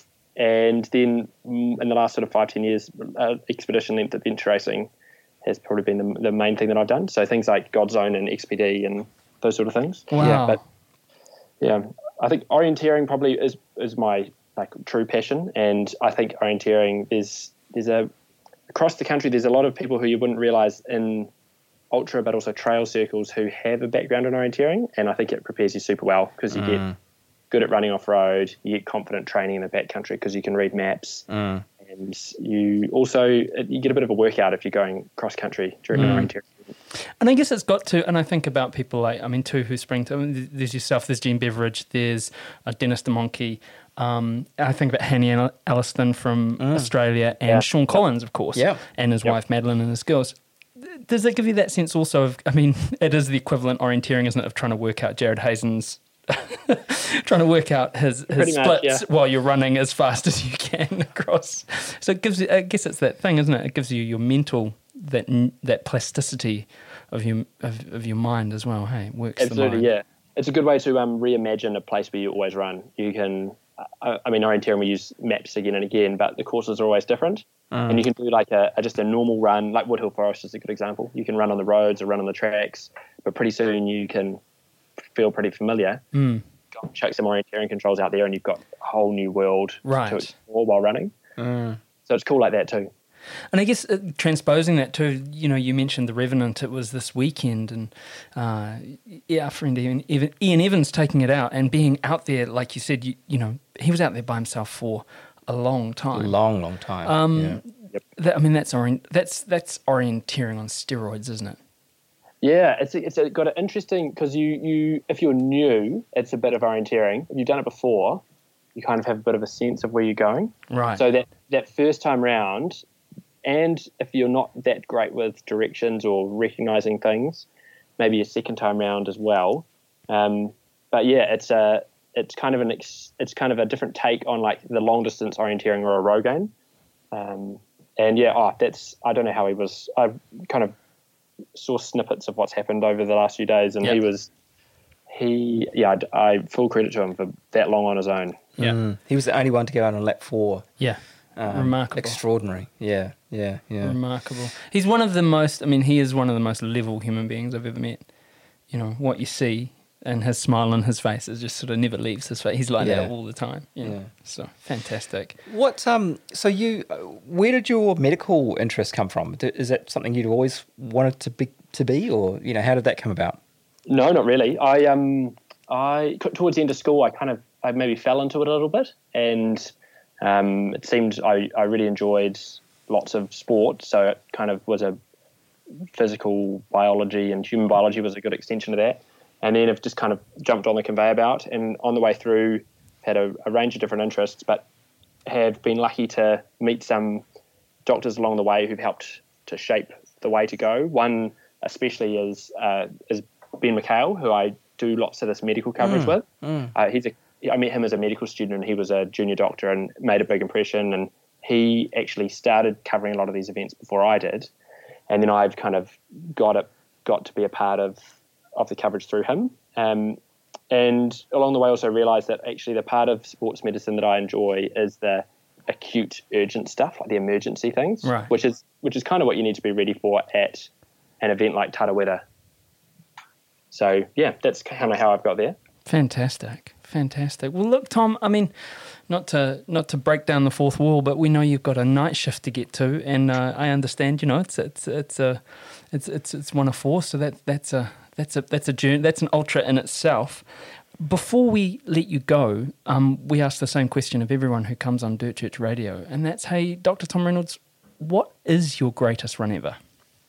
and then mm, in the last sort of five, ten years, uh, expedition length adventure racing has probably been the, the main thing that I've done. So things like God Zone and X P D and those sort of things. Wow. Yeah, but yeah, I think orienteering probably is is my like true passion, and I think orienteering is there's a across the country there's a lot of people who you wouldn't realise in ultra but also trail circles who have a background in orienteering, and I think it prepares you super well because you Mm. get good at running off road, you get confident training in the backcountry because you can read maps, Mm. and you also you get a bit of a workout if you're going cross country during an orienteering. And I guess it's got to, and I think about people like, I mean, two who spring to, I mean, there's yourself, there's Gene Beveridge, there's uh, Dennis DeMonkey, um, I think about Hanny Al- Alliston from Australia, and Yeah. Sean Collins, of course, Yeah. and his Yep. wife Madeline and his girls. Does that give you that sense also of, I mean, it is the equivalent orienteering, isn't it, of trying to work out Jared Hazen's, trying to work out his, his Pretty much, splits yeah. while you're running as fast as you can across. So it gives you, I guess it's that thing, isn't it? It gives you your mental, that that plasticity of your of, of your mind as well. Hey, it works Absolutely, the mind. yeah. It's a good way to um, reimagine a place where you always run. You can, uh, I mean, orienteering we use maps again and again, but the courses are always different. Mm. And you can do like a, a just a normal run, like Woodhill Forest is a good example. You can run on the roads or run on the tracks, but pretty soon you can feel pretty familiar. Mm. Go and chuck some orienteering controls out there, and you've got a whole new world Right. to explore while running. Mm. So it's cool like that too. And I guess uh, transposing that to, you know, you mentioned the Revenant, it was this weekend, and uh, yeah, our friend Ian, Ian, Ian Evans taking it out and being out there, like you said, you, you know, he was out there by himself for a long A time. long, long time. Um, yeah. That, I mean, that's orient, that's that's orienteering on steroids, isn't it? Yeah, it's it's got an interesting because you you if you're new, it's a bit of orienteering. If you've done it before, you kind of have a bit of a sense of where you're going. Right. So that that first time round, and if you're not that great with directions or recognizing things, maybe a second time round as well. Um, but yeah, it's a it's kind of an ex, it's kind of a different take on like the long distance orienteering or a row game. Um, and yeah, oh, that's I don't know how he was. I kind of saw snippets of what's happened over the last few days, and Yep. he was he yeah I, I full credit to him for that long on his own. Yeah. Mm. He was the only one to go out on lap four. Yeah. Um, Remarkable. Extraordinary. Yeah, yeah, yeah. Remarkable. He's one of the most, I mean, he is one of the most level human beings I've ever met. You know, what you see and his smile on his face is just sort of never leaves his face. He's like Yeah. that all the time. You know? Yeah. So fantastic. What? Um. So you, uh, where did your medical interest come from? D- Is that something you'd always wanted to be, to be, or you know, how did that come about? No, not really. I um I towards the end of school, I kind of I maybe fell into it a little bit, and um, it seemed I, I really enjoyed lots of sport, so it kind of was a physical biology and human biology was a good extension of that. And then I've just kind of jumped on the conveyor belt, and on the way through had a, a range of different interests, but have been lucky to meet some doctors along the way who've helped to shape the way to go. One especially is uh, is Ben McHale, who I do lots of this medical coverage Mm, with. mm. Uh, he's a I met him as a medical student, and he was a junior doctor and made a big impression. And he actually started covering a lot of these events before I did, and then I've kind of got it got to be a part of of the coverage through him. Um, and along the way, also realised that actually the part of sports medicine that I enjoy is the acute, urgent stuff, like the emergency things, Right. which is which is kind of what you need to be ready for at an event like Tarawera. So yeah, that's kind of how I've got there. Fantastic. Fantastic. Well, look, Tom, I mean, not to not to break down the fourth wall, but we know you've got a night shift to get to, and uh, I understand, you know, it's it's it's a it's it's it's one of four, so that that's a that's a that's a journey, that's an ultra in itself. Before we let you go, um, we ask the same question of everyone who comes on Dirt Church Radio, and that's, hey, Doctor Tom Reynolds, what is your greatest run ever?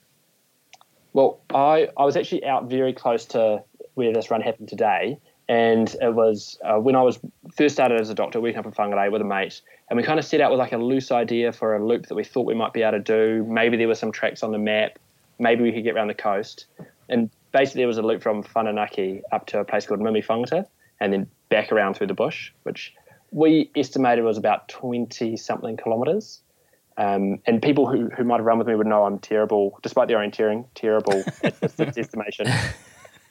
Well, I, I was actually out very close to where this run happened today, and it was uh, when I was first started as a doctor working up in Whangarei with a mate, and we kind of set out with like a loose idea for a loop that we thought we might be able to do. Maybe there were some tracks on the map, maybe we could get around the coast, and basically there was a loop from Whananaki up to a place called Mimi Whangata, and then back around through the bush, which we estimated was about twenty-something kilometres. Um, and people who, who might have run with me would know I'm terrible, despite the orienteering, terrible at distance estimation.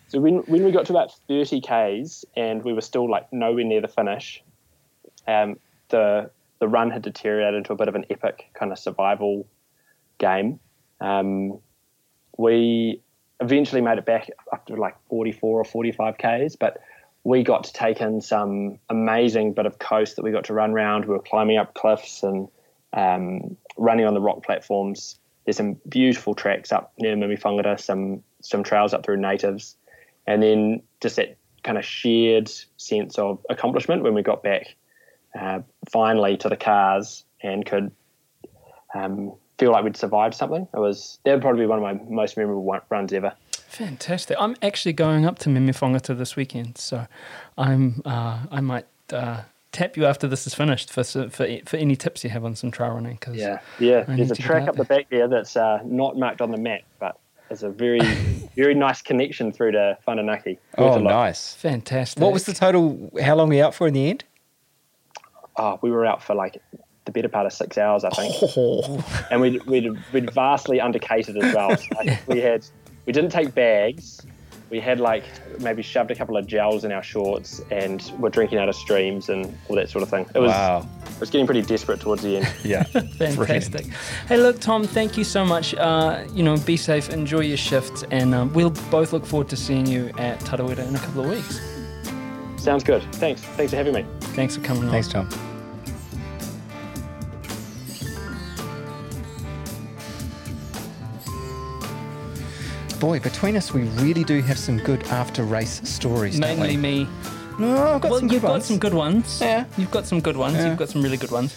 So when when we got to about thirty kays and we were still like nowhere near the finish, um, the the run had deteriorated into a bit of an epic kind of survival game. Um, we eventually made it back up to like forty-four or forty-five kays, but we got to take in some amazing bit of coast that we got to run around. We were climbing up cliffs and um, running on the rock platforms. There's some beautiful tracks up near Mimifongata, some some trails up through natives, and then just that kind of shared sense of accomplishment when we got back uh, finally to the cars and could um, feel like we'd survived something. It was that would probably be one of my most memorable runs ever. Fantastic. I'm actually going up to Mimifongata this weekend, so I'm uh, I might uh, tap you after this is finished for for for any tips you have on some trail running. Cause yeah, yeah. I There's a need to get track out up the there. back there that's uh, not marked on the map, but it's a very very nice connection through to Whananaki. Oh, Worth a look. nice. Fantastic. What was the total? How long were you out for in the end? Oh, we were out for like the better part of six hours, I think, Oh, and we'd, we'd we'd vastly undercated as well. So like we had we didn't take bags. We had like maybe shoved a couple of gels in our shorts and were drinking out of streams and all that sort of thing. It was wow. it was getting pretty desperate towards the end. Yeah. Fantastic. Hey, look, Tom, thank you so much. Uh, you know, be safe, enjoy your shifts, and um, we'll both look forward to seeing you at Tarawera in a couple of weeks. Sounds good. Thanks. Thanks for having me. Thanks for coming Thanks, on. Tom. Boy, between us, we really do have some good after-race stories, don't Mainly we? me. No, I've got Well, some you've good got ones. some good ones. Yeah. You've got some good ones. Yeah. You've got some really good ones.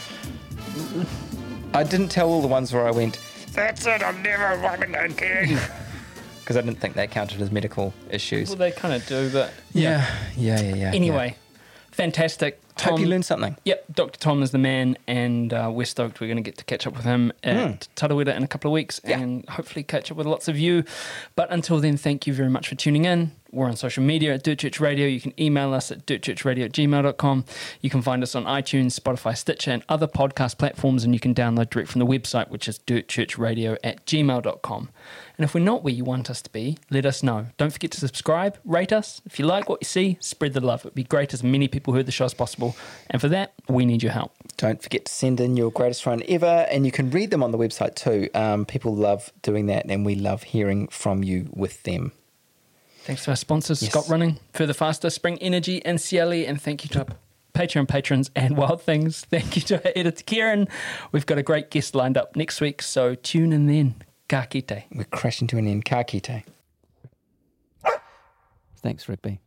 I didn't tell all the ones where I went, that's it, I'm never running again. Because I didn't think that counted as medical issues. Well, they kind of do, but yeah, yeah, yeah, yeah. anyway, fantastic. yeah. Hope Tom, you learned something. Yep, Doctor Tom is the man, and uh, we're stoked we're going to get to catch up with him at Tarawera in a couple of weeks Yeah. and hopefully catch up with lots of you. But until then, thank you very much for tuning in. We're on social media at Dirt Church Radio. You can email us at dirtchurchradio at gmail dot com. You can find us on iTunes, Spotify, Stitcher, and other podcast platforms, and you can download direct from the website, which is dirtchurchradio at gmail dot com. And if we're not where you want us to be, let us know. Don't forget to subscribe, rate us. If you like what you see, spread the love. It'd be great as many people heard the show as possible. And for that, we need your help. Don't forget to send in your greatest run ever, and you can read them on the website too. Um, people love doing that, and we love hearing from you with them. Thanks to our sponsors, Yes. Scott Running, Further Faster, Spring Energy, and Cieli. And thank you to our Patreon patrons and Wild Things. Thank you to our editor, Kieran. We've got a great guest lined up next week, so tune in then. Ka kite. We're crashing to an end. Ka kite. Thanks, Rigby.